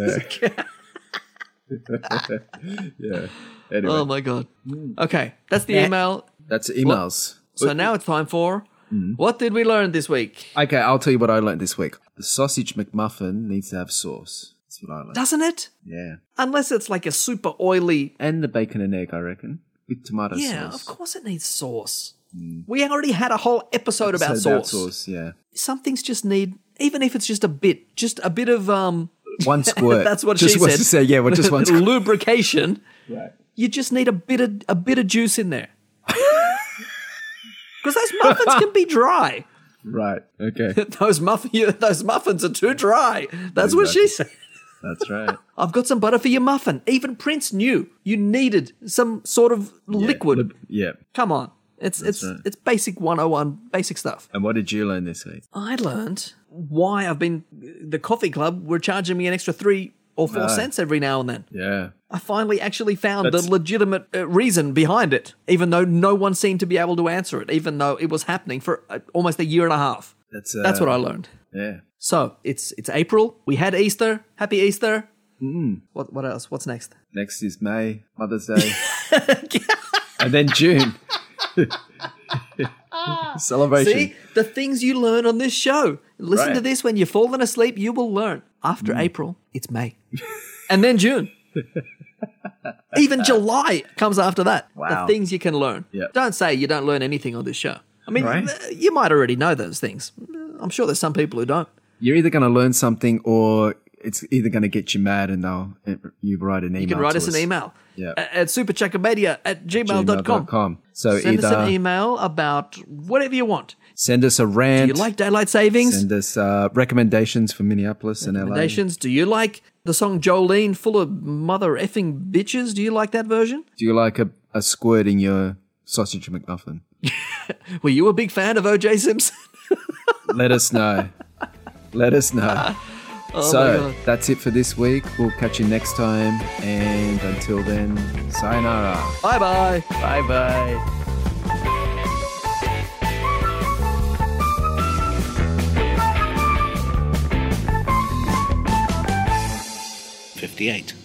Yeah. Anyway, Oh my god. Okay, that's the Yeah. email. that's emails. So now it's time for Mm. what did we learn this week? Okay, I'll tell you what I learned this week. The sausage McMuffin needs to have sauce. That's what I learned. Doesn't it? Yeah. Unless it's like a super oily. And the bacon and egg, I reckon, with tomato Yeah, sauce. of course it needs sauce. We already had a whole episode about So that sauce. sauce, yeah. Some things just need, even if it's just a bit, just a bit of um. One squirt. That's what just she wants said. to say, yeah, well, just one squirt. lubrication. Right. You just need a bit of a bit of juice in there. Because those muffins can be dry. Right. Okay. Those muffin, those muffins are too dry. That's what she said. That's right. I've got some butter for your muffin. Even Prince knew you needed some sort of liquid. Lib- Yeah. Come on, it's it's right. it's basic one oh one, basic stuff. And what did you learn this week? I learned why I've been the coffee club were charging me an extra three or four cents every now and then. Yeah. I finally actually found That's- the legitimate uh, reason behind it, even though no one seemed to be able to answer it, even though it was happening for uh, almost a year and a half. That's uh, That's what I learned. Yeah. So it's it's April. We had Easter. Happy Easter. Mm. What what else? What's next? Next is May, Mother's Day. And then June. Celebration. See, the things you learn on this show. Listen Right. to this when you're falling asleep, you will learn. After April, it's May. And then June. Even July comes after that. Wow. The things you can learn. Yep. Don't say you don't learn anything on this show. I mean, Right. th- you might already know those things. I'm sure there's some people who don't. You're either going to learn something or it's either going to get you mad and they'll, you write an email. You can write to us an email Yeah. at, at supercheckermedia at gmail dot com. gmail dot com. So Send either us an email about whatever you want. send us a rant. Do you like daylight savings? Send us uh, recommendations for Minneapolis and L A. Recommendations? Do you like the song Jolene, full of mother effing bitches? Do you like that version? Do you like a, a squirt in your sausage McMuffin? Were you a big fan of O J Simpson? Let us know. Let us know. Oh my so God. that's it for this week. We'll catch you next time. And until then, sayonara. Bye bye. Bye bye. fifty-eight.